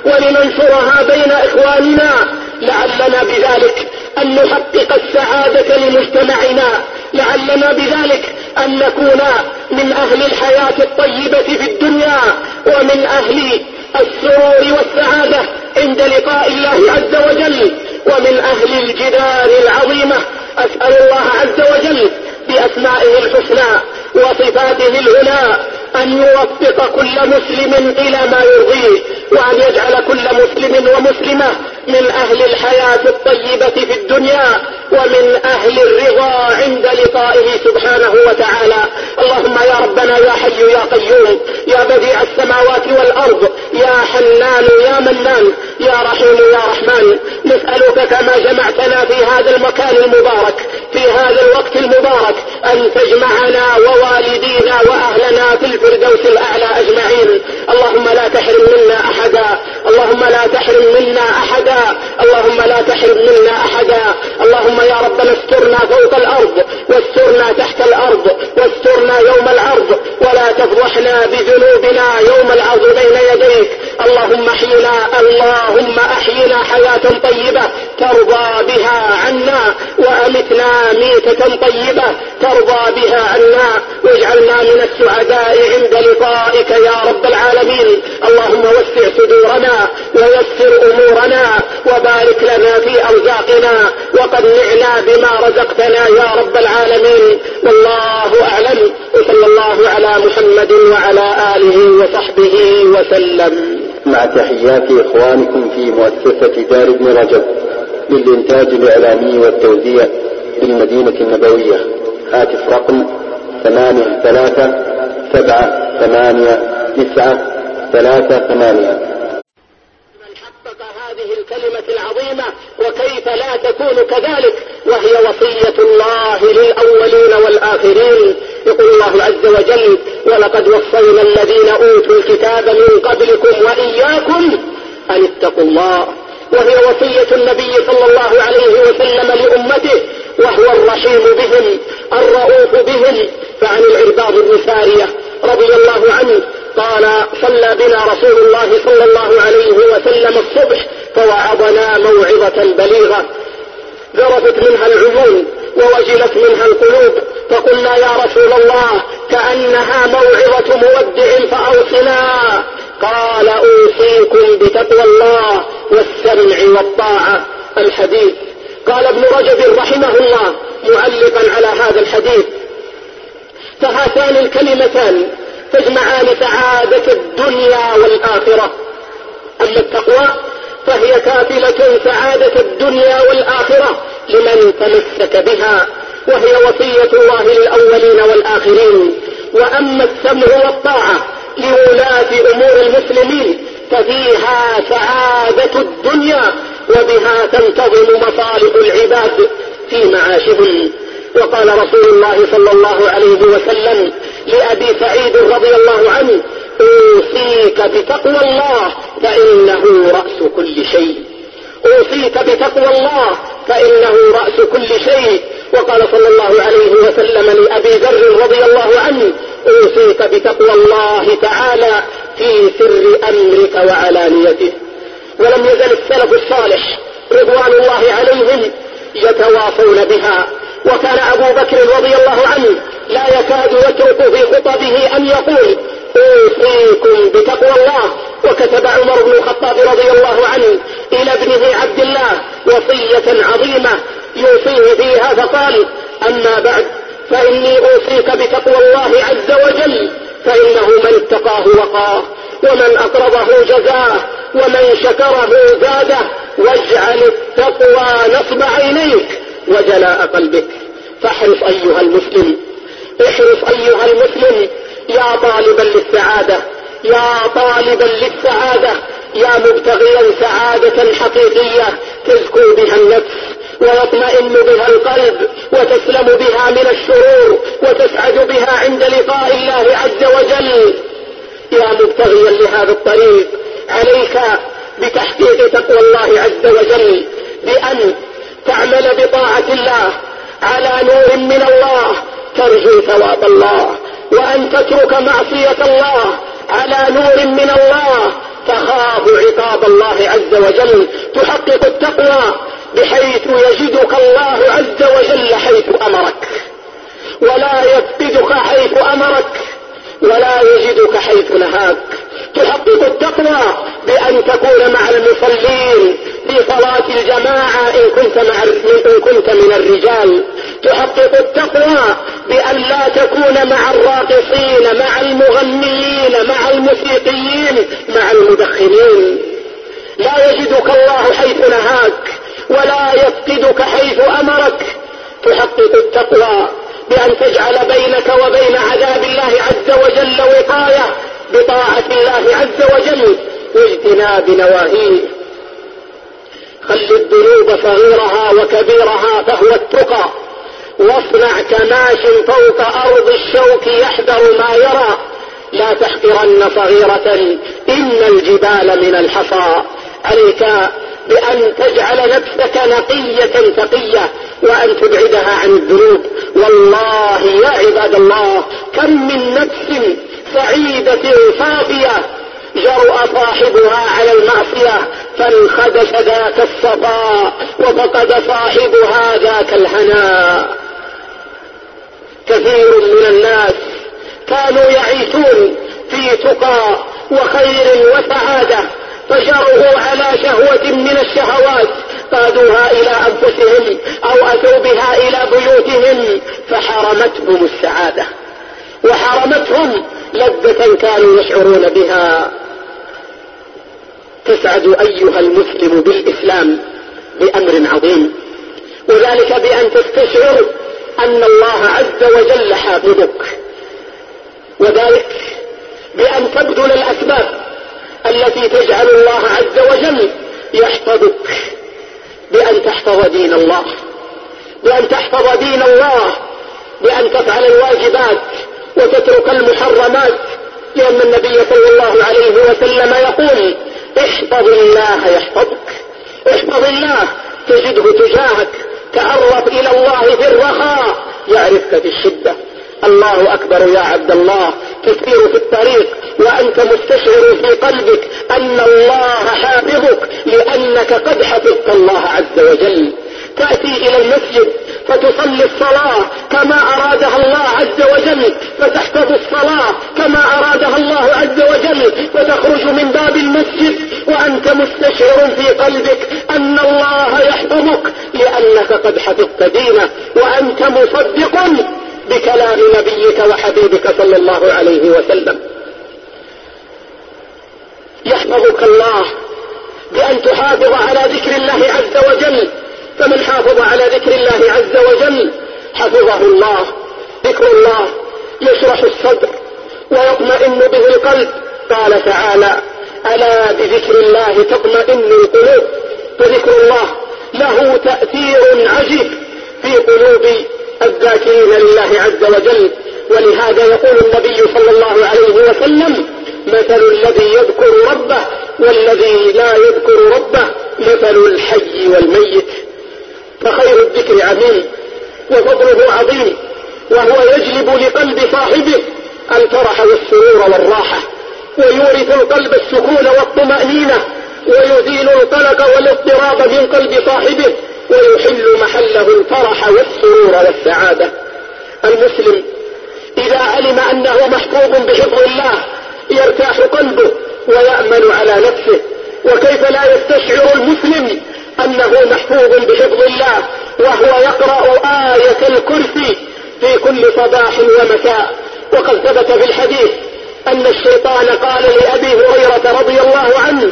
ولننشرها بين إخواننا، لعلنا بذلك أن نحقق السعادة لمجتمعنا، لعلنا بذلك أن نكون من أهل الحياة الطيبة في الدنيا ومن أهل السرور والسعادة عند لقاء الله عز وجل، ومن أهل الجدار العظيمة. أسأل الله عز وجل بأسمائه الحسنى وصفاته العلى أن يوفق كل مسلم إلى ما يرضيه، وأن يجعل كل مسلم ومسلمة من أهل الحياة الطيبة في الدنيا ومن أهل الرضا عند لقائه سبحانه وتعالى. اللهم يا ربنا يا حي يا قيوم يا بديع السماوات والأرض يا حنان يا منان يا رحيم يا رحمن، نسألك كما جمعتنا في هذا المكان المبارك في هذا الوقت المبارك أن تجمعنا ووالدينا وأهلنا في الفردوس الأعلى أجمعين. اللهم لا تحرم منا أحدا، اللهم لا تحرم منا أحدا، اللهم لا تحرم منا أحدا. اللهم يا ربنا استرنا فوق الأرض واسترنا تحت الأرض واسترنا يوم العرض، ولا تفضحنا بذنوبنا يوم العرض بين يديك. اللهم احينا اللهم احينا حياة طيبة ترضى بها عنا، وأمتنا ميتة طيبة ترضى بها عنا، واجعلنا من السعداء عند لقائك يا رب العالمين. اللهم وسع صدورنا ويسر أمورنا وبارك لنا في أرزاقنا وقنعنا بما رزقتنا يا رب العالمين. والله أعلم، وصلى الله على محمد وعلى آله وصحبه وسلم. مع تحيات إخوانكم في مؤسسة دار ابن رجب للإنتاج الإعلامي والتوزيع بالمدينة النبوية. هاتف رقم ثمانية ثلاثة سبعة ثمانية تسعة ثلاثة ثمانية. من حقق هذه الكلمة العظيمة وكيف لا تكون كذلك، وهي وصية الله للأولين والآخرين. يقول الله عز وجل: ولقد وصينا الذين أوتوا الكتاب من قبلكم وإياكم أن اتقوا الله. وهي وصية النبي صلى الله عليه وسلم لأمته، وهو الرحيم بهم الرؤوف بهم. فعن العرباض بن سارية رضي الله عنه قال: صلى بنا رسول الله صلى الله عليه وسلم الصبح فوعظنا موعظة بليغة ذرفت منها العيون ووجلت منها القلوب، فقلنا: يا رسول الله كأنها موعظة مودع فأوصنا. قال: أوصيكم بتقوى الله والسمع والطاعة. الحديث. قال ابن رجب رحمه الله معلقا على هذا الحديث: فهاتان الكلمتان تجمعان سعادة الدنيا والآخرة. أما التقوى فهي كافلة سعادة الدنيا والآخرة لمن تمسك بها، وهي وصية الله للأولين والآخرين. وأما السمع والطاعة لولاة أمور المسلمين ففيها سعادة الدنيا، وبها تنتظم مصالح العباد في معاشهم. وقال رسول الله صلى الله عليه وسلم لأبي سعيد رضي الله عنه: أوصيك بتقوى الله فإنه رأس كل شيء. أوصيك بتقوى الله فإنه رأس كل شيء. وقال صلى الله عليه وسلم لأبي ذر رضي الله عنه: أوصيك بتقوى الله تعالى في سر أمرك وعلانيته. ولم يزل السلف الصالح رضوان الله عليهم يتواصون بها. وكان أبو بكر رضي الله عنه لا يكاد يترك في خطبه أن يقول: أوصيكم بتقوى الله. وكتب عمر بن الخطاب رضي الله عنه إلى ابنه عبد الله وصية عظيمة يوصيه فيها، فقال: أما بعد فإني أوصيك بتقوى الله عز وجل، فإنه من اتقاه وقاه، ومن أقرضه جزاه، ومن شكره زاده، واجعل التقوى نصب عينيك وجلاء قلبك. فاحرص أيها المسلم، احرص أيها المسلم يا طالبا للسعادة، يا طالبا للسعادة، يا مبتغيا سعادة حقيقية تزكو بها النفس ويطمئن بها القلب وتسلم بها من الشرور وتسعد بها عند لقاء الله عز وجل. يا مبتغيا لهذا الطريق، عليك بتحقيق تقوى الله عز وجل بأن تعمل بطاعة الله على نور من الله ترجو ثواب الله، وأن تترك معصية الله على نور من الله تخاف عقاب الله عز وجل، تحقق التقوى بحيث يجدك الله عز وجل حيث أمرك، ولا يفقدك حيث أمرك، ولا يجدك حيث نهاك. تحقق التقوى بأن تكون مع المصلين في صلاة الجماعة إن كنت, مع إن كنت من الرجال. تحقق التقوى بأن لا تكون مع الراقصين، مع المغنيين، مع الموسيقيين، مع المدخنين. لا يجدك الله حيث نهاك ولا يفقدك حيث أمرك. تحقق التقوى بأن تجعل بينك وبين عذاب الله عز وجل وقاية بطاعة الله عز وجل واجتناب نواهيه. خل الذنوب صغيرها وكبيرها فهو التقى، واصنع كماش فوق أرض الشوك يحذر ما يرى. لا تحقرن صغيرة إن الجبال من الحصى. عليك بأن تجعل نفسك نقية تقية وأن تبعدها عن الذنوب. والله يا عباد الله كم من نفس سعيدة صافية جرأ صاحبها على المعصية فانخدش ذاك الصفاء وفقد صاحبها ذاك الهناء. كثير من الناس كانوا يعيشون في تقى وخير وسعادة فجرؤوا على شهوة من الشهوات قادوها إلى أنفسهم أو أتوا بها إلى بيوتهم فحرمتهم السعادة وحرمتهم لذة كانوا يشعرون بها. تسعد أيها المسلم بالإسلام بأمر عظيم، وذلك بأن تستشعر أن الله عز وجل حافظك، وذلك بأن تبذل الأسباب التي تجعل الله عز وجل يحفظك، بأن تحفظ دين الله، بأن تحفظ دين الله، بأن تفعل الواجبات وتترك المحرمات، لأن النبي صلى الله عليه وسلم يقول احفظ الله يحفظك. احفظ الله تجده تجاهك. تعرف إلى الله في الرخاء يعرفك في الشدة. الله أكبر يا عبد الله. تسير في الطريق وأنت مستشعر في قلبك أن الله حافظك لأنك قد حفظت الله عز وجل. تأتي إلى المسجد فتصلي الصلاة كما أرادها الله عز وجل، فتحفظ الصلاة كما أرادها الله عز وجل، وتخرج من باب المسجد وأنت مستشعر في قلبك أن الله يحفظك لأنك قد حفظت دينه وأنت مصدق بكلام نبيك وحبيبك صلى الله عليه وسلم. يحفظك الله بأن تحافظ على ذكر الله عز وجل، فمن حافظ على ذكر الله عز وجل حفظه الله. ذكر الله يشرح الصدر ويطمئن به القلب. قال تعالى ألا بذكر الله تطمئن القلوب. فذكر الله له تأثير عجيب في قلوب الذاكرين لله عز وجل، ولهذا يقول النبي صلى الله عليه وسلم مثل الذي يذكر ربه والذي لا يذكر ربه مثل الحي والميت. فخير الذكر عظيم وفضله عظيم، وهو يجلب لقلب صاحبه الفرح والسرور والراحة، ويورث القلب السكون والطمأنينة، ويزيل القلق والاضطراب من قلب صاحبه، ويحل محله الفرح والسرور والسعادة. المسلم إذا علم أنه محفوظ بحفظ الله يرتاح قلبه ويأمن على نفسه. وكيف لا يستشعر المسلم أنه محفوظ بحفظ الله وهو يقرأ آية الكرسي في كل صباح ومساء. وقد ثبت في الحديث أن الشيطان قال لأبي هريرة رضي الله عنه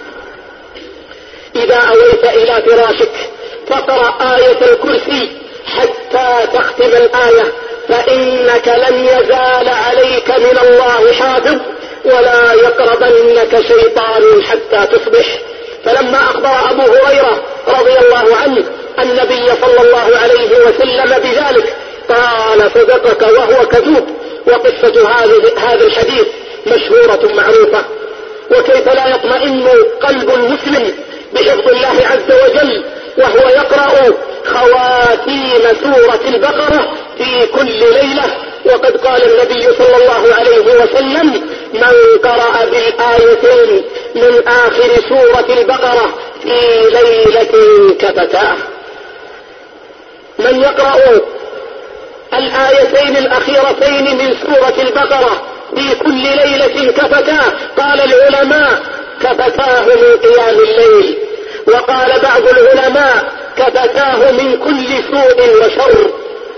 إذا أويت إلى فراشك فاقرأ آية الكرسي حتى تختم الآية فإنك لن يزال عليك من الله حافظ ولا يقربنك شيطان حتى تصبح. فلما أخبر أبو هريرة رضي الله عنه النبي صلى الله عليه وسلم بذلك قال صدقك وهو كذوب. وقصة هذا الحديث مشهورة معروفة. وكيف لا يطمئن قلب المسلم بحفظ الله عز وجل وهو يقرأ خواتيم سورة البقرة في كل ليلة. وقد قال النبي صلى الله عليه وسلم من قرأ بالآيتين من آخر سورة البقرة في ليلة كفتاه. من يقرأ الآيتين الأخيرتين من سورة البقرة في كل ليلة كفتاه، قال العلماء كفتاه من قيام الليل، وقال بعض العلماء كفتاه من كل سوء وشر.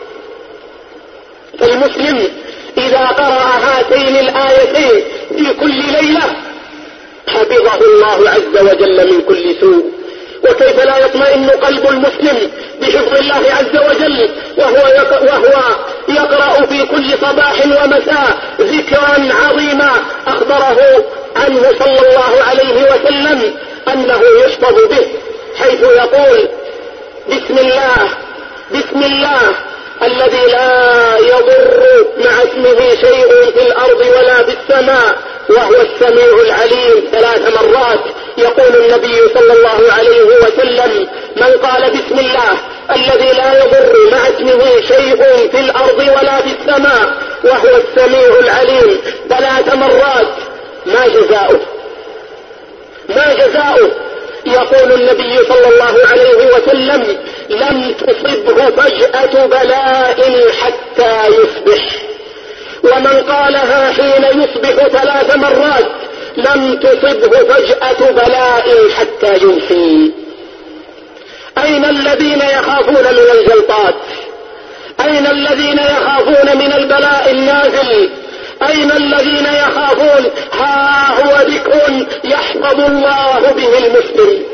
فالمسلم إذا قرأ هاتين الآيتين في كل ليلة حفظه الله عز وجل من كل سوء. وكيف لا يطمئن قلب المسلم بحفظ الله عز وجل وهو يقرأ في كل صباح ومساء ذكرا عظيما أخبره عنه صلى الله عليه وسلم أنه يحفظ به، حيث يقول: بسم الله بسم الله الذي لا يضر مع اسمه شيء في الأرض ولا في السماء وهو السميع العليم ثلاث مرات. يقول النبي صلى الله عليه وسلم: من قال بسم الله الذي لا يضر مع اسمه شيء في الأرض ولا في السماء وهو السميع العليم ثلاث مرات ما جزاؤه؟ ما جزاؤه؟ يقول النبي صلى الله عليه وسلم: لم تصبه فجأة بلاء حتى يصبح. ومن قالها حين يصبح ثلاث مرات لم تصبه فجأة بلاء حتى يمسي. أين الذين يخافون من الجلطات؟ أين الذين يخافون من البلاء النازل؟ أين الذين يخافون؟ ها هو ذكر يحفظ الله به المسلم.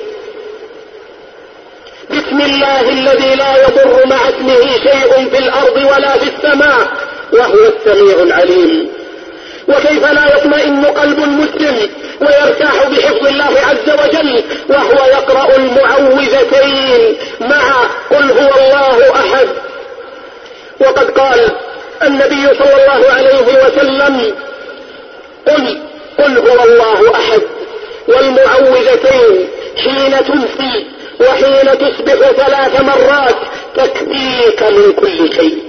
بسم الله الذي لا يضر مع اسمه شيء في الأرض ولا في السماء وهو السميع العليم. وكيف لا يطمئن قلب المسلم ويرتاح بحفظ الله عز وجل وهو يقرأ المعوذتين مع قل هو الله أحد. وقد قال النبي صلى الله عليه وسلم: قل قل هو الله أحد والمعوذتين حين تمسي وحين تصبح ثلاث مرات تكفيك من كل شيء.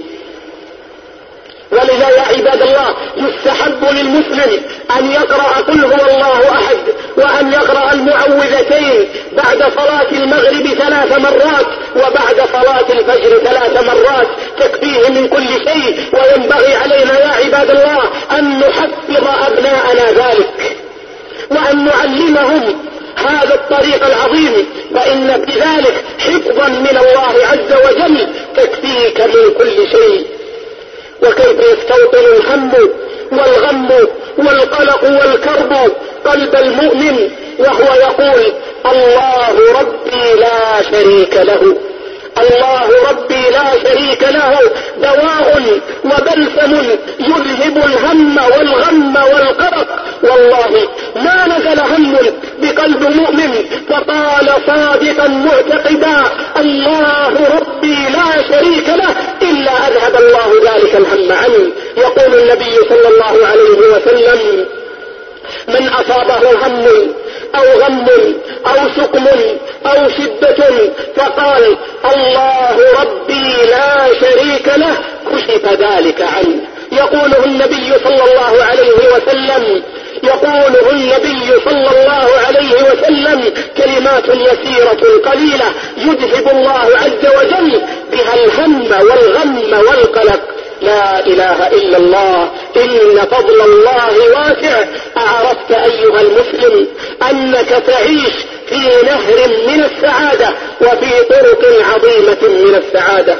ولذا يا عباد الله يستحب للمسلم أن يقرأ قل هو الله أحد وأن يقرأ المعوذتين بعد صلاة المغرب ثلاث مرات وبعد صلاة الفجر ثلاث مرات تكفيه من كل شيء. وينبغي علينا يا عباد الله أن نحفظ أبناءنا ذلك وأن نعلمهم هذا الطريق العظيم، فإن في ذلك حفظا من الله عز وجل تكفيك من كل شيء. وكيف يستوطن الهم والغم والقلق والكرب قلب المؤمن وهو يقول: الله ربي لا شريك له، الله ربي لا شريك له، دواء وبلسم يذهب الهم والغم والقلق. والله ما نزل هم بقلب مؤمن فقال صادقا معتقدا الله ربي لا شريك له إلا أذهب الله ذلك الهم عنه. يقول النبي صلى الله عليه وسلم: من أصابه هم أو غم أو سقم أو شدة فقال الله ربي لا شريك له كشف ذلك عنه. يقوله النبي صلى الله عليه وسلم يقوله النبي صلى الله عليه وسلم كلمات يسيرة قليلة يذهب الله عز وجل بها الهم والغم والقلق. لا إله إلا الله، إن فضل الله واسع. أعرفت أيها المسلم أنك تعيش في نهر من السعادة وفي طرق عظيمة من السعادة.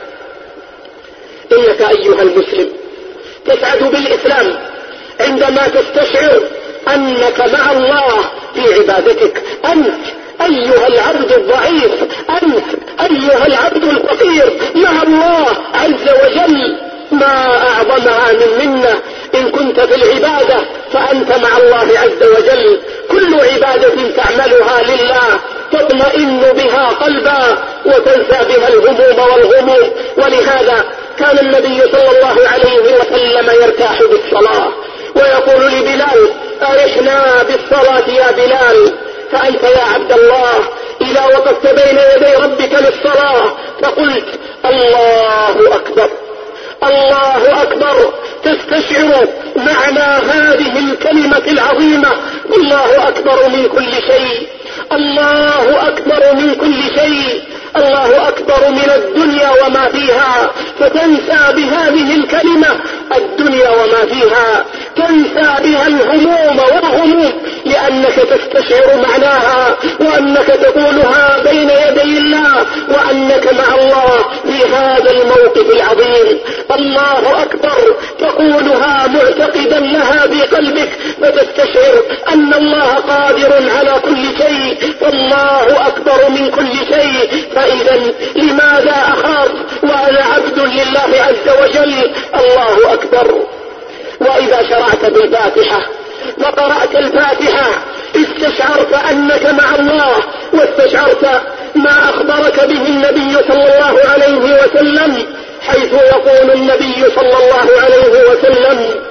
إنك أيها المسلم تسعد بالإسلام عندما تستشعر أنك مع الله في عبادتك. أنت أيها العبد الضعيف، أنت أيها العبد الفقير مع الله عز وجل. ما أعظمها من منة إن كنت في العبادة فأنت مع الله عز وجل. كل عبادة تعملها لله تطمئن بها قلبا وتنسى بها الهموم والغموم. ولهذا كان النبي صلى الله عليه وسلم يرتاح بالصلاة ويقول لبلال: أرحنا بالصلاة يا بلال. فأنت يا عبد الله إذا وقفت بين يدي ربك للصلاة فقلت الله أكبر الله أكبر تستشعر معنى هذه الكلمة العظيمة: الله أكبر من كل شيء، الله أكبر من كل شيء، الله أكبر من الدنيا وما فيها، فتنسى بهذه الكلمة الدنيا وما فيها، تنسى بها الهموم والغموم، لأنك تستشعر معناها، وأنك تقولها بين يدي الله، وأنك مع الله في هذا الموقف العظيم. الله أكبر تقولها معتقدا لها بقلبك، فتستشعر أن الله قادر على كل شيء، والله أكبر من كل شيء. فإذا لماذا أخاف وأنا عبد لله عز وجل؟ الله أكبر. وإذا شرعت بالفاتحة وقرأت الفاتحة استشعرت أنك مع الله، واستشعرت ما أخبرك به النبي صلى الله عليه وسلم، حيث يقول النبي صلى الله عليه وسلم: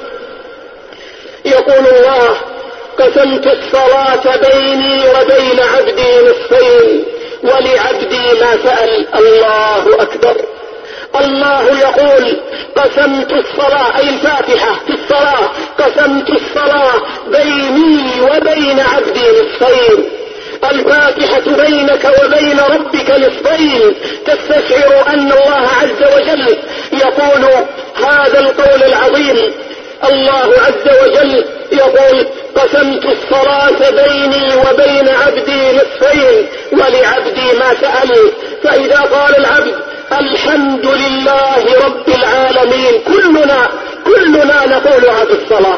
يقول الله: قسمت الصلاة بيني وبين عبدي نصفين ولعبدي ما سأل. الله أكبر. الله يقول: قسمت الصلاة، أي الفاتحة في الصلاة، قسمت الصلاة بيني وبين عبدي نصفين. الفاتحة بينك وبين ربك نصفين، تستشعر أن الله عز وجل يقول هذا القول العظيم. الله عز وجل يقول: قسمت الصلاة بيني وبين عبدي نصفين ولعبدي ما سأل. فإذا قال العبد: الحمد لله رب العالمين، كلنا كلنا نقولها في الصلاة: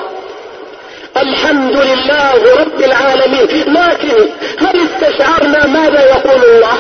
الحمد لله رب العالمين. لكن هل استشعرنا ماذا يقول الله؟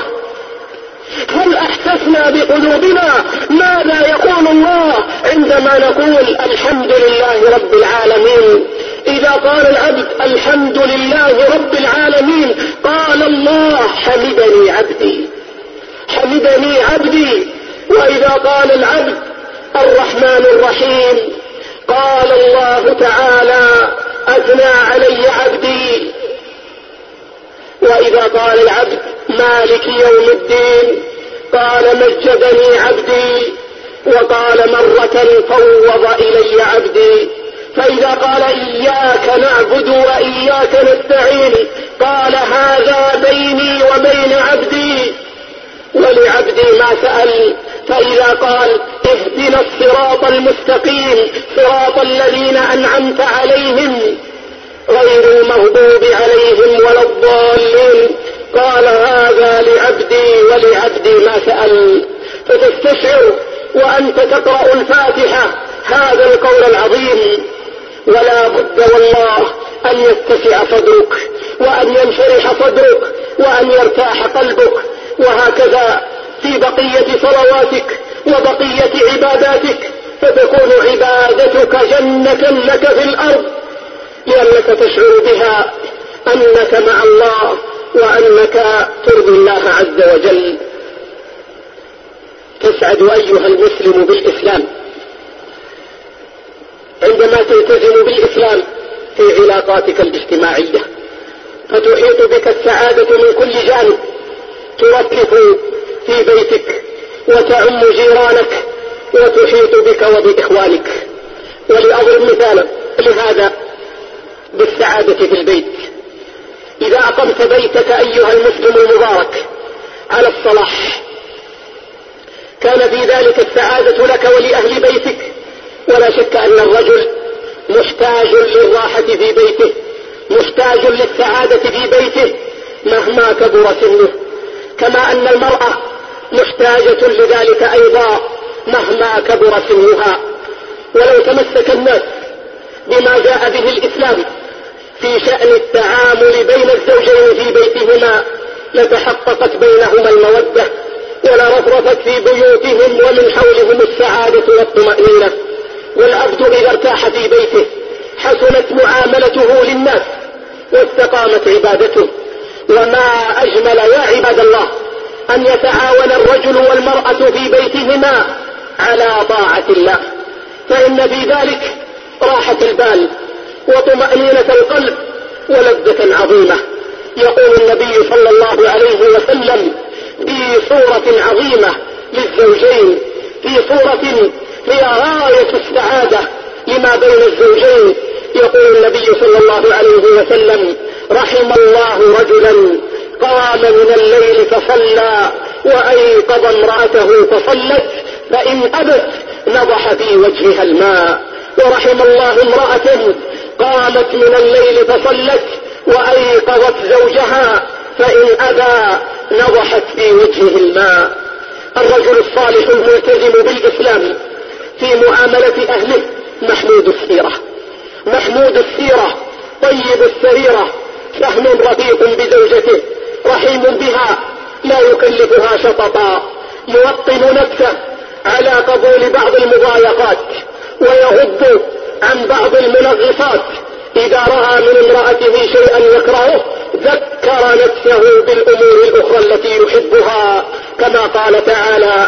هل احسسنا بقلوبنا ماذا يقول الله عندما نقول الحمد لله رب العالمين؟ إذا قال العبد الحمد لله رب العالمين، قال الله: حمدني عبدي، حمدني عبدي. وإذا قال العبد الرحمن الرحيم، قال الله تعالى: أثنى علي عبدي. وإذا قال العبد مالك يوم الدين، قال مجدني عبدي. وقال مرة: فوض إلي عبدي. فإذا قال إياك نعبد وإياك نستعين، قال: هذا بيني وبين عبدي ولعبدي ما سأل. فإذا قال: اهدنا الصراط المستقيم صراط الذين أنعمت عليهم غير المغضوب عليهم ولا الضالين، قال: هذا لعبدي ولعبدي ما سأل. فتستشعر وأنت تقرأ الفاتحة هذا القول العظيم. ولا بد والله أن يتسع صدرك، وأن ينشرح صدرك، وأن يرتاح قلبك. وهكذا في بقية صلواتك وبقية عباداتك، فتكون عبادتك جنة لك في الأرض، لأنك تشعر بها أنك مع الله، وأنك ترضي الله عز وجل. تسعد أيها المسلم بالإسلام عندما تلتزم بالإسلام في علاقاتك الاجتماعية، فتحيط بك السعادة من كل جانب، تركف في بيتك وتعم جيرانك، وتحيط بك وبإخوانك. ولأضرب مثالا لهذا بالسعادة في البيت: إذا أقمت بيتك أيها المسلم المبارك على الصلاح، كان في ذلك السعادة لك ولأهل بيتك. ولا شك أن الرجل محتاج للراحة في بيته، محتاج للسعادة في بيته مهما كبر سنه، كما أن المرأة محتاجة لذلك أيضا مهما كبر سنها. ولو تمسك الناس بما جاء به الإسلام في شأن التعامل بين الزوجين في بيتهما، لتحققت بينهما المودة، ولرفرفت في بيوتهم ومن حولهم السعادة والطمأنينة. والعبد إذا ارتاح في بيته حسنت معاملته للناس واستقامت عبادته. وما أجمل يا عباد الله أن يتعاون الرجل والمرأة في بيتهما على طاعة الله، فإن في ذلك راحة البال وطمأنينة القلب ولذة عظيمة. يقول النبي صلى الله عليه وسلم في صورة عظيمة للزوجين، في صورة هي غاية السعادة: لما بين الزوجين. يقول النبي صلى الله عليه وسلم: رحم الله رجلا قام من الليل فصلى وأيقظ امرأته فصلت فإن أبت نضح في وجهها الماء. ورحم الله امرأة قامت من الليل فصلت وأيقظت زوجها فإن أبى نضحت في وجهه الماء. الرجل الصالح الملتزم بالإسلام في معاملة أهله محمود السيرة، محمود السيرة، طيب السريرة، سهم رفيق بزوجته، رحيم بها، لا يكلفها شططا، يوطن نفسه على قبول بعض المضايقات ويغض عن بعض المنغصات. إذا رأى من امرأته شيئا يكرهه ذكر نفسه بالأمور الأخرى التي يحبها، كما قال تعالى: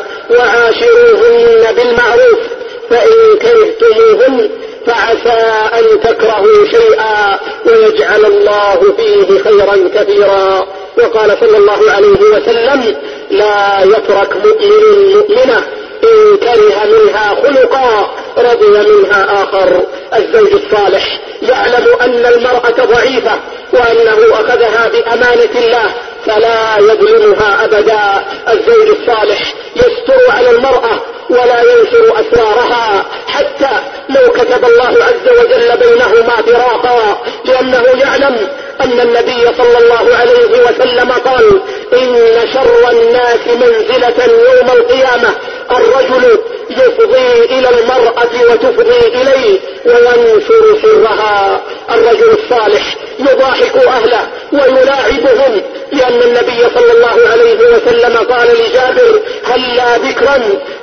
وعاشروهن بالمعروف فإن كرهتموهن فعسى أن تكرهوا شيئا ويجعل الله فيه خيرا كثيرا. وقال صلى الله عليه وسلم: لا يترك مؤمن مؤمنة إن كره منها خلقا رضي منها آخر. الزوج الصالح يعلم أن المرأة ضعيفة وأنه أخذها بأمانة الله فلا يظلمها أبدا. الزوج الصالح يستر على المرأة ولا ينشر أسرارها، حتى لو كتب الله عز وجل بينهما فراقا، لأنه يعلم أن النبي صلى الله عليه وسلم قال: إن شر الناس منزلة يوم القيامة الرجل يفضي إلى المرأة وتفضي إليه وينشر سرها. الرجل الصالح يضاحك أهله ويلاعبهم، لأن النبي صلى الله عليه وسلم قال لجابر: هلا بكرا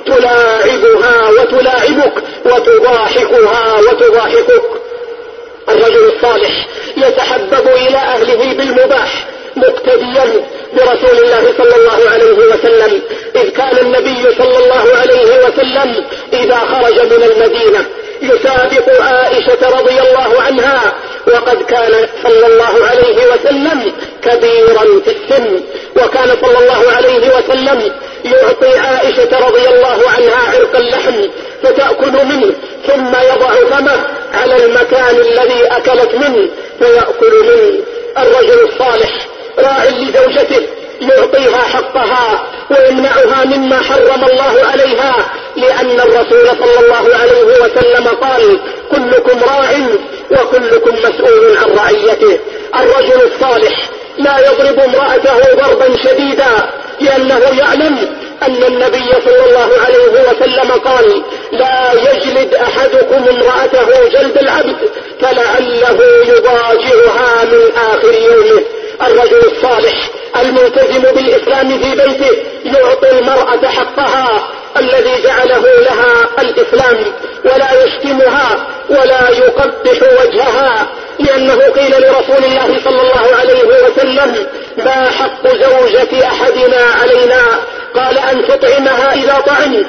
تلاعبها وتلاعبك وتضاحكها وتضاحكك. الرجل الصالح يتحبب إلى أهله بالمباح مقتديا برسول الله صلى الله عليه وسلم، إذ كان النبي صلى الله عليه وسلم إذا خرج من المدينة يسابق عائشة رضي الله عنها، وقد كان صلى الله عليه وسلم كبيرا في السن، وكان صلى الله عليه وسلم يعطي عائشة رضي الله عنها عرق اللحم فتأكل منه ثم يضع فمه على المكان الذي أكلت منه فيأكل منه. الرجل الصالح راع لزوجته يعطيها حقها ويمنعها مما حرم الله عليها، لأن الرسول صلى الله عليه وسلم قال: كلكم راع وكلكم مسؤول عن رعيته. الرجل الصالح لا يضرب امرأته ضربا شديدا، لأنه يعلم أن النبي صلى الله عليه وسلم قال: لا يجلد أحدكم امرأته جلد العبد فلعله يضاجعها من آخر يومه. الرجل الصالح الملتزم بالإسلام في بيته يعطي المرأة حقها الذي جعله لها الإسلام، ولا يشتمها ولا يقبح وجهها، لأنه قيل لرسول الله صلى الله عليه وسلم: ما حق زوجة أحدنا علينا؟ قال: أن تطعمها إذا طعمت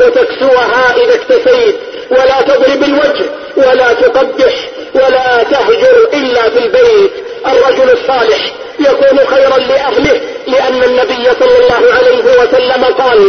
وتكسوها إذا اكتسيت، ولا تضرب الوجه ولا تقبح ولا تهجر إلا في البيت. الرجل الصالح يكون خيرا لأهله، لأن النبي صلى الله عليه وسلم قال: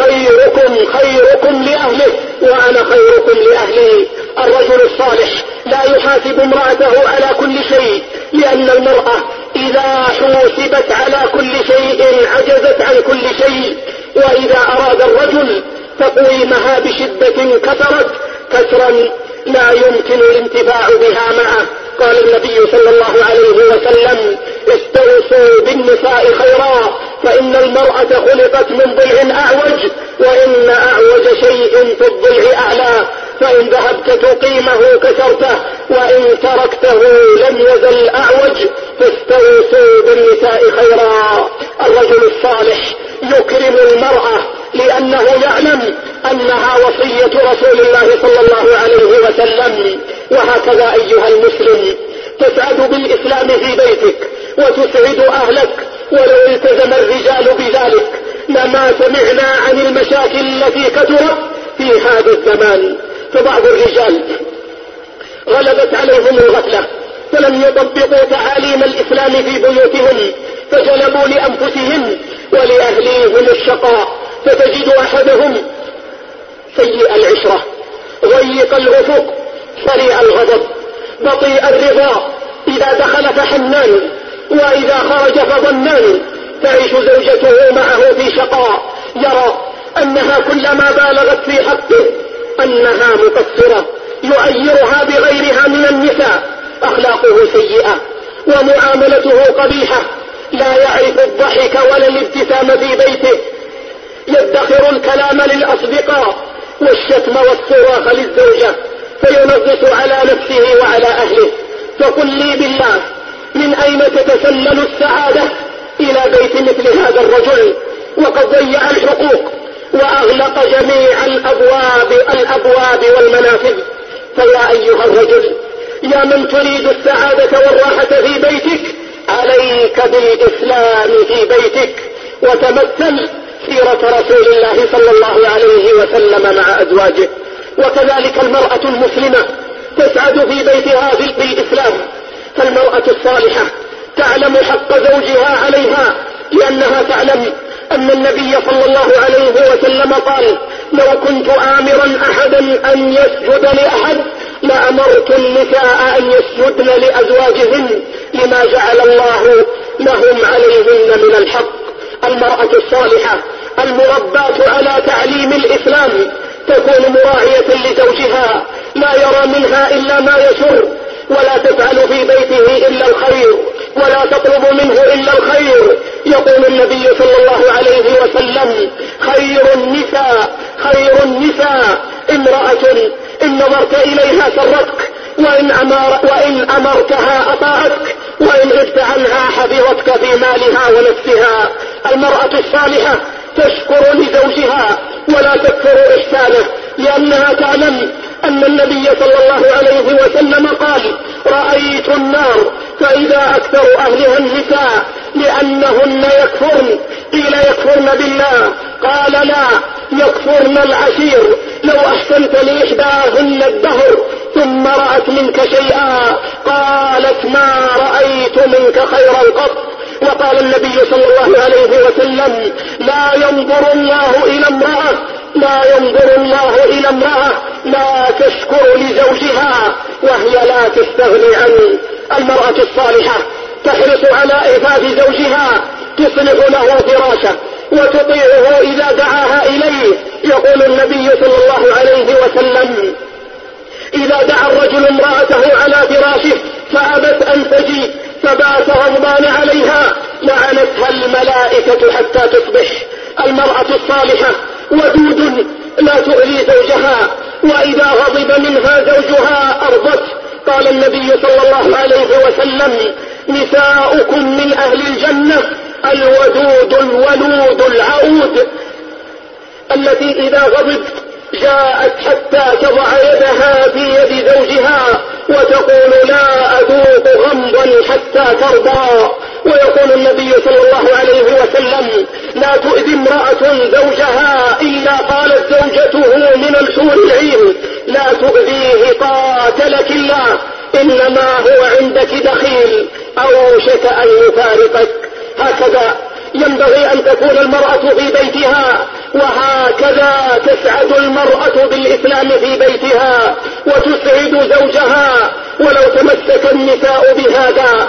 خيركم خيركم لأهله وأنا خيركم لأهلي. الرجل الصالح لا يحاسب امرأته على كل شيء، لأن المرأة إذا حوسبت على كل شيء عجزت عن كل شيء، وإذا أراد الرجل تقويمها بشدة كثرت كثرا لا يمكن الانتفاع بها معه. قال النبي صلى الله عليه وسلم: استوصوا بالنساء خيرا، فإن المرأة خلقت من ضلع أعوج، وإن أعوج شيء في الضلع أعلى، فإن ذهبت تقيمه كسرته وإن تركته لم يزل أعوج، فاستوصوا بالنساء خيرا. الرجل الصالح يكرم المرأة لأنه يعلم أنها وصية رسول الله صلى الله عليه وسلم. وهكذا أيها المسلم تسعد بالإسلام في بيتك وتسعد أهلك، ولو التزم الرجال بذلك لما سمعنا عن المشاكل التي كثرت في هذا الزمان. فبعض الرجال غلبت عليهم الغفلة فلم يطبقوا تعاليم الإسلام في بيوتهم، فجلبوا لأنفسهم ولأهليهم الشقاء، فتجد أحدهم سيء العشرة ضيق الأفق سريع الغضب بطيء الرضا، إذا دخل فحنان وإذا خرج فظنان. تعيش زوجته معه في شقاء، يرى أنها كلما بالغت في حقه أنها مقصرة، يعيرها بغيرها من النساء. أخلاقه سيئة ومعاملته قبيحة، لا يعرف الضحك ولا الابتسام في بيته، يدخر الكلام للأصدقاء والشتم والصراخ للزوجة، فينغص على نفسه وعلى أهله. فقل لي بالله، من أين تتسلل السعادة إلى بيت مثل هذا الرجل وقد ضيع الحقوق وأغلق جميع الأبواب الأبواب والمنافذ؟ فيا أيها الرجل، يا من تريد السعادة والراحة في بيتك، عليك بالإسلام في بيتك، وتمثل سيرة رسول الله صلى الله عليه وسلم مع أزواجه. وكذلك المرأة المسلمة تسعد في بيتها بالإسلام، فالمرأة الصالحة تعلم حق زوجها عليها، لأنها تعلم أن النبي صلى الله عليه وسلم قال: لو كنت آمرا أحدا أن يسجد لأحد لأمرت النساء أن يسجدن لأزواجهن لما جعل الله لهم عليهن من الحق. المرأة الصالحة المرباة على تعليم الإسلام تكون مراعية لزوجها، لا يرى منها إلا ما يسر، ولا تفعل في بيته إلا الخير، ولا تطلب منه إلا الخير. يقول النبي صلى الله عليه وسلم: خير النساء خير النساء امرأة إن نظرت إليها سرتك، وإن, أمر وإن أمرتها أطاعتك، وإن غبت عنها حفظتك في مالها ونفسها. المرأة الصالحة تشكر لزوجها ولا تكفر إحسانه، لأنها تعلم أن النبي صلى الله عليه وسلم قال: رأيت النار فإذا أكثر أهلها النساء لأنهن يكفرن. قيل: يكفرن بالله؟ قال: لا، يكفرن العشير. لو أحسنت لإحداهن الدهر ثم رأت منك شيئا قالت: ما رأيت منك خيرا قط. وقال النبي صلى الله عليه وسلم: لا ينظر الله إلى امرأة لا ينظر الله إلى امرأة لا تشكر لزوجها وهي لا تستغني عنه. المرأة الصالحة تحرص على إعفاف زوجها، تصلح له فراشه وتطيعه إذا دعاها إليه. يقول النبي صلى الله عليه وسلم: إذا دعا الرجل امرأته على فراشه فأبت أن تجي فبات غضبان عليها لعنتها الملائكة حتى تصبح. المرأة الصالحة ودود لا تؤذي زوجها، وإذا غضب منها زوجها أرضت. قال النبي صلى الله عليه وسلم: نساؤكم من أهل الجنة الودود الولود العود، التي إذا غضب جاءت حتى تضع يدها في يد زوجها وتقول: لا أذوق غمضا حتى ترضى. ويقول النبي صلى الله عليه وسلم: لا تؤذي امرأة زوجها إلا قالت زوجته من الحور العين: لا تؤذيه قاتلك الله، إنما هو عندك دخيل أوشك أن يفارقك. هكذا ينبغي أن تكون المرأة في بيتها، وهكذا تسعد المرأة بالإسلام في بيتها وتسعد زوجها. ولو تمسك النساء بهذا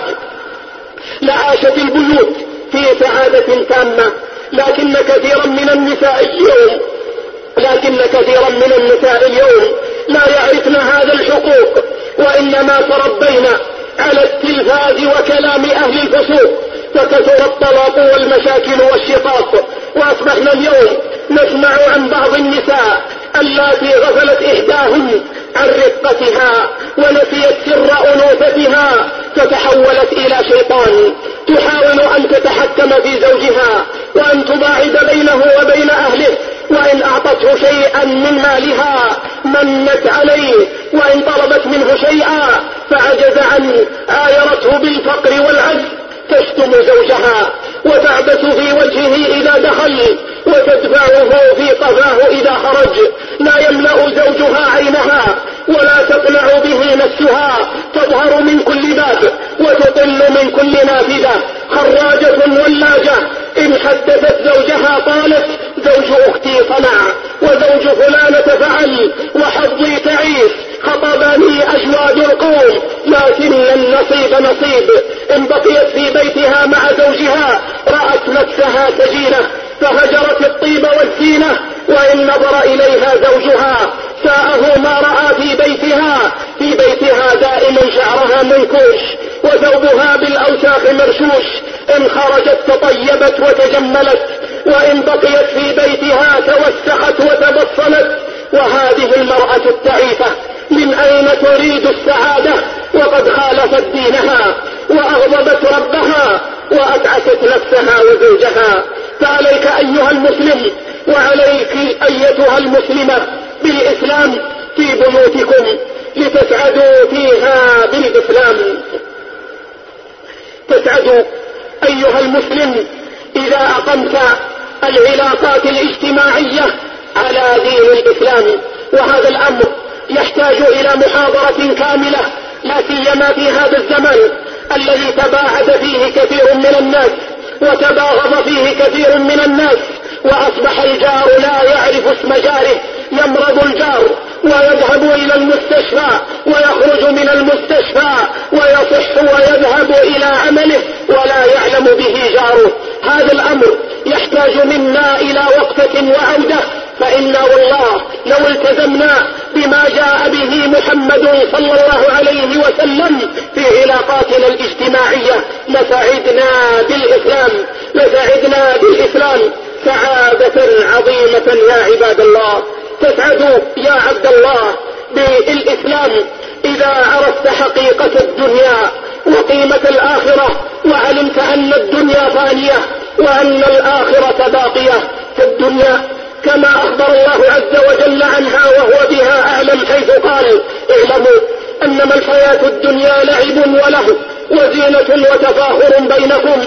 لعاشت البيوت في سعادة تامة. لكن كثيرا من النساء اليوم لكن كثيرا من النساء اليوم لا يعرفن هذا الحقوق، وإنما تربينا على التلفاز وكلام أهل الفسوق، فكثر الطلاق والمشاكل والشقاق. وأصبحنا اليوم نسمع عن بعض النساء اللاتي غفلت إحداهن عن رقتها ونسيت سر أنوثتها فتحولت إلى شيطان، تحاول أن تتحكم في زوجها وأن تباعد بينه وبين أهله. وإن أعطته شيئا من مالها منت عليه، وإن طلبت منه شيئا فعجز عنه عايرته بالفقر والعجز. تشتم زوجها وتعبث في وجهه إذا دخل وتدفعه في قفاه إذا خرج. لا يملأ زوجها عينها ولا تقنع به نفسها، تظهر من كل باب وتطل من كل نافذة. خراجة ولاجة، إن حدثت زوجها قالت: زوج أختي صنع، وزوج فلانة فعل، وحظي تعيس، خطبني ولكن النصيب نصيب. إن بقيت في بيتها مع زوجها رأت نفسها سجينة فهجرت الطيب والزينة، وإن نظر إليها زوجها ساءه ما رأى في بيتها. في بيتها دائما شعرها منكوش وثوبها بالأوساخ مرشوش، إن خرجت تطيبت وتجملت، وإن بقيت في بيتها توسخت وتبصلت. وهذه المرأة التعيسة من أين تريد السعادة وقد خالفت دينها وأغضبت ربها وأتعست نفسها وزوجها؟ فعليك أيها المسلم وعليك أيتها المسلمة بالإسلام في بيوتكم لتسعدوا فيها بالإسلام. تسعدوا أيها المسلم إذا أقمت العلاقات الاجتماعية على دين الإسلام، وهذا الأمر يحتاج إلى محاضرة كاملة، لا سيما في هذا الزمن الذي تباعد فيه كثير من الناس وتباغض فيه كثير من الناس، وأصبح الجار لا يعرف اسم جاره. يمرض الجار ويذهب إلى المستشفى ويخرج من المستشفى ويصح ويذهب إلى عمله ولا يعلم به جاره. هذا الأمر يحتاج منا إلى وقفة وعودة، فإنا والله لو التزمنا بما جاء به محمد صلى الله عليه وسلم في علاقاتنا الاجتماعية لسعدنا بالإسلام لسعدنا بالإسلام سعادة عظيمة يا عباد الله. تسعد يا عبد الله بالإسلام إذا عرفت حقيقة الدنيا وقيمة الآخرة، وعلمت أن الدنيا فانية وأن الآخرة باقية. في الدنيا كما أخبر الله عز وجل عنها وهو بها أعلم حيث قال: اعلموا أنما الحياة الدنيا لعب وله وزينة وتفاخر بينكم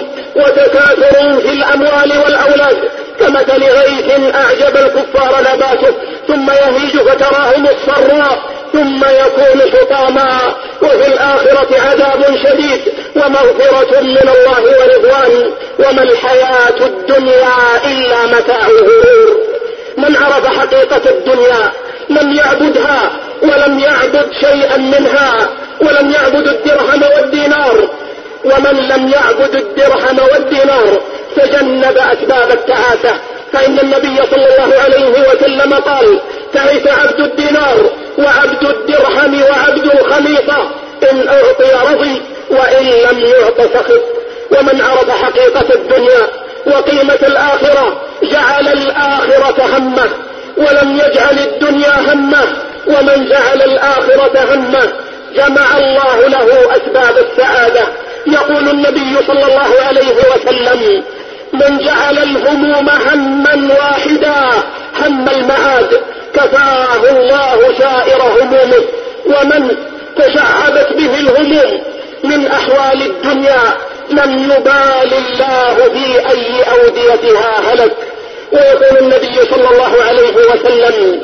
وتكاثر في الأموال والأولاد كمثل غيث أعجب الكفار نباته ثم يهيج فتراه مصفرا ثم يكون حطاما وفي الآخرة عذاب شديد ومغفرة من الله ورضوان وما الحياة الدنيا إلا متاع الغرور. من عرف حقيقة الدنيا لم يعبدها ولم يعبد شيئا منها ولم يعبد الدرهم والدينار، ومن لم يعبد الدرهم والدينار تجنب أسباب التعاسة. فإن النبي صلى الله عليه وسلم قال: تعس عبد الدينار وعبد الدرهم وعبد الخميصة، إن أعطي رضي وإن لم يعط سخط. ومن عرف حقيقة الدنيا وقيمة الآخرة جعل الآخرة همه ولم يجعل الدنيا همه، ومن جعل الآخرة همه جمع الله له أسباب السعادة. يقول النبي صلى الله عليه وسلم: من جعل الهموم هما واحدا هم المعاد كفاه الله سائر همومه، ومن تشعبت به الهموم من أحوال الدنيا لم يبال الله في أي أوديتها هلك. ويقول النبي صلى الله عليه وسلم: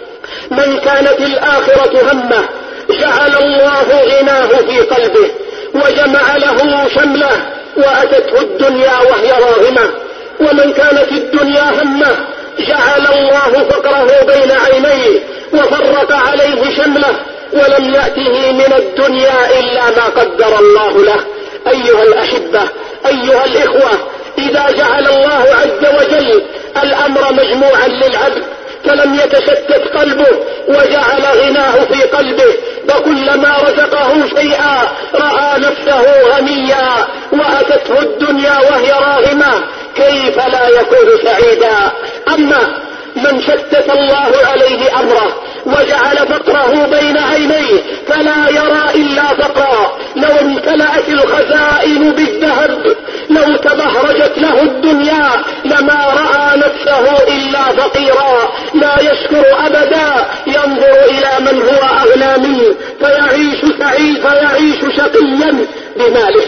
من كانت الآخرة همه جعل الله غناه في قلبه وجمع له شمله وأتته الدنيا وهي راغمة. ومن كانت الدنيا همه جعل الله فقره بين عينيه وفرق عليه شمله ولم يأته من الدنيا إلا ما قدر الله له. أيها الأحبة، أيها الإخوة، إذا جعل الله عز وجل الأمر مجموعا للعبد فلم يتشتت قلبه وجعل غناه في قلبه، فكلما رزقه شيئا رأى نفسه غنيا وأتته الدنيا وهي راغمة، كيف لا يكون سعيدا؟ أما من شتت الله عليه أمره وجعل فقره بين عينيه فلا يرى إلا فقرا، لو امتلأت الخزائن بالذهب لو تبهرجت له الدنيا لما رأى نفسه إلا فقيرا، لا يشكر أبدا، ينظر إلى من هو أغنى منه فيعيش سعيد فيعيش شقيا بماله.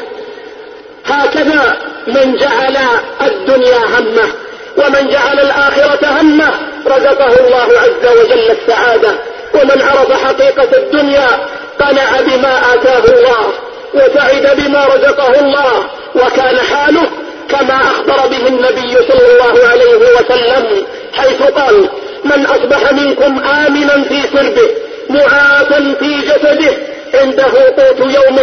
هكذا من جعل الدنيا همه، ومن جعل الآخرة همه رزقه الله عز وجل السعادة. ومن عرف حقيقة الدنيا قنع بما آتاه الله وسعد بما رزقه الله، وكان حاله كما أخبر به النبي صلى الله عليه وسلم حيث قال: من أصبح منكم آمنا في سربه معافا في جسده عنده قوت يومه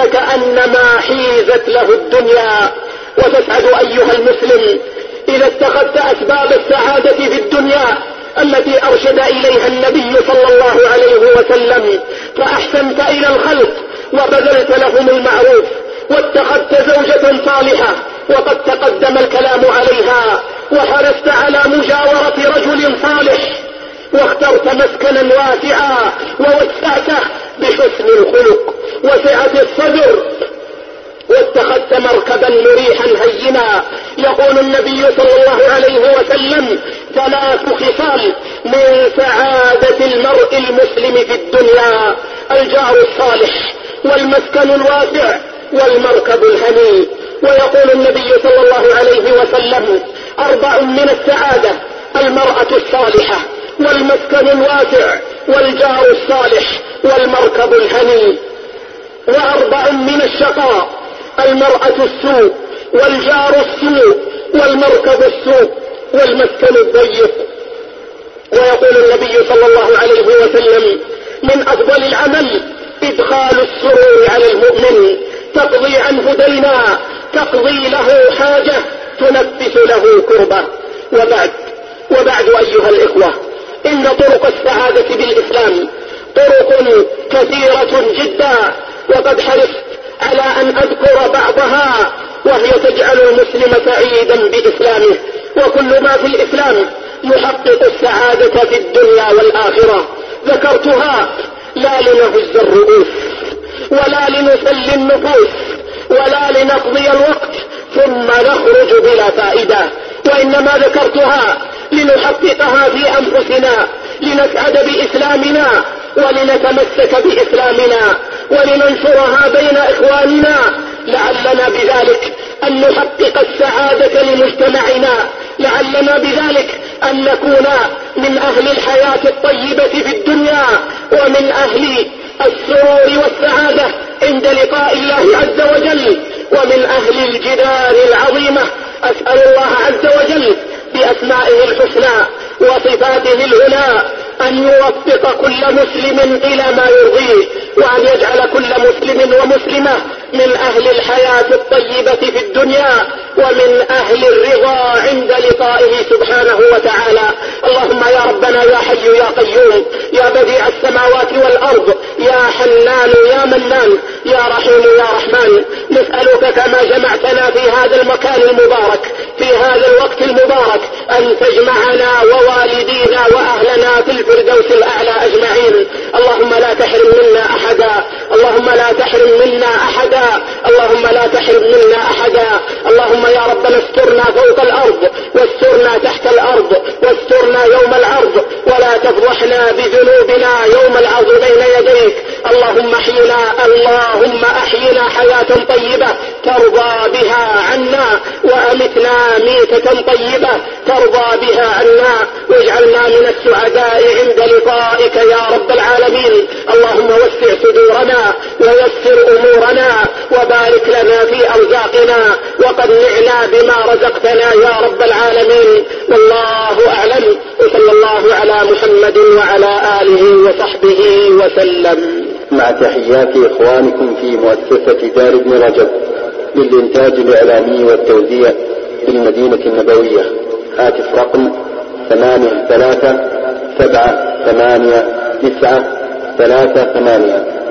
فكأنما حيزت له الدنيا. وتسعد أيها المسلم إذا اتخذت أسباب السعادة في الدنيا التي أرشد إليها النبي صلى الله عليه وسلم، فأحسنت إلى الخلق وبذلت لهم المعروف، واتخذت زوجة صالحة وقد تقدم الكلام عليها، وحرصت على مجاورة رجل صالح، واخترت مسكنا واسعا ووسعته بحسن الخلق وسعة الصدر، واتخذت مركبا مريحا هينا. يقول النبي صلى الله عليه وسلم: ثلاث خصال من سعادة المرء المسلم في الدنيا: الجار الصالح، والمسكن الواسع، والمركب الهني. ويقول النبي صلى الله عليه وسلم: أربع من السعادة: المرأة الصالحة، والمسكن الواسع، والجار الصالح، والمركب الهني. وأربع من الشقاء: المرأة السوء، والجار السوء، والمركب السوء، والمسكن الضيق. ويقول النبي صلى الله عليه وسلم: من أفضل العمل إدخال السرور على المؤمن، تقضي عنه دينا، تقضي له حاجة، تنفس له كربة. وبعد وبعد أيها الإخوة، إن طرق السعادة بالإسلام طرق كثيرة جدا، وقد حرصت على أن أذكر بعضها، وهي تجعل المسلم سعيدا بإسلامه. وكل ما في الإسلام يحقق السعادة في الدنيا والآخرة. ذكرتها لا لنهز الرؤوس، ولا لنسلي النفوس، ولا لنقضي الوقت ثم نخرج بلا فائدة، وإنما ذكرتها لنحققها في أنفسنا، لنسعد بإسلامنا، ولنتمسك بإسلامنا، ولننشرها بين إخواننا، لعلنا بذلك أن نحقق السعادة لمجتمعنا، لعلنا بذلك أن نكون من أهل الحياة الطيبة في الدنيا، ومن أهل السرور والسعادة عند لقاء الله عز وجل، ومن أهل الجدار العظيمة. أسأل الله عز وجل بأسمائه الحسنى وصفاته العلى أن يوفق كل مسلم إلى ما يرضيه، وأن يجعل كل مسلم ومسلمة من أهل الحياة الطيبة في الدنيا، ومن أهل الرضا عند لقائه سبحانه وتعالى. اللهم يا ربنا يا حي يا قيوم، يا بديع السماوات والأرض، يا حنان يا منان، يا رحيم يا رحمن، نسألك كما جمعتنا في هذا المكان المبارك في هذا الوقت المبارك أن تجمعنا ووالدينا وأهلنا في الفردوس الأعلى أجمعين. اللهم لا تحرم منا أحدا، اللهم لا تحرم منا أحدا، اللهم لا تحرم منا أحدا. اللهم يا ربنا استرنا فوق الأرض، واسترنا تحت الأرض، واسترنا يوم العرض، ولا تفضحنا بذنوبنا يوم العرض بين يديك. اللهم احينا اللهم احينا حياة طيبة ترضى بها عنا، وأمتنا ميتة طيبة ترضى بها عنا، واجعلنا من السعداء عند لقائك يا رب العالمين. اللهم وسع صدورنا ويسر أمورنا، وبارك لنا في أرزاقنا، وقنعنا بما رزقتنا يا رب العالمين. والله أعلم، وصلى الله على محمد وعلى آله وصحبه وسلم. مع تحيات إخوانكم في مؤسسة دار ابن رجب للإنتاج الإعلامي والتوزيع بالمدينة النبوية. هاتف رقم ثمانية ثلاثة سبعة ثمانية تسعة ثلاثة ثمانية.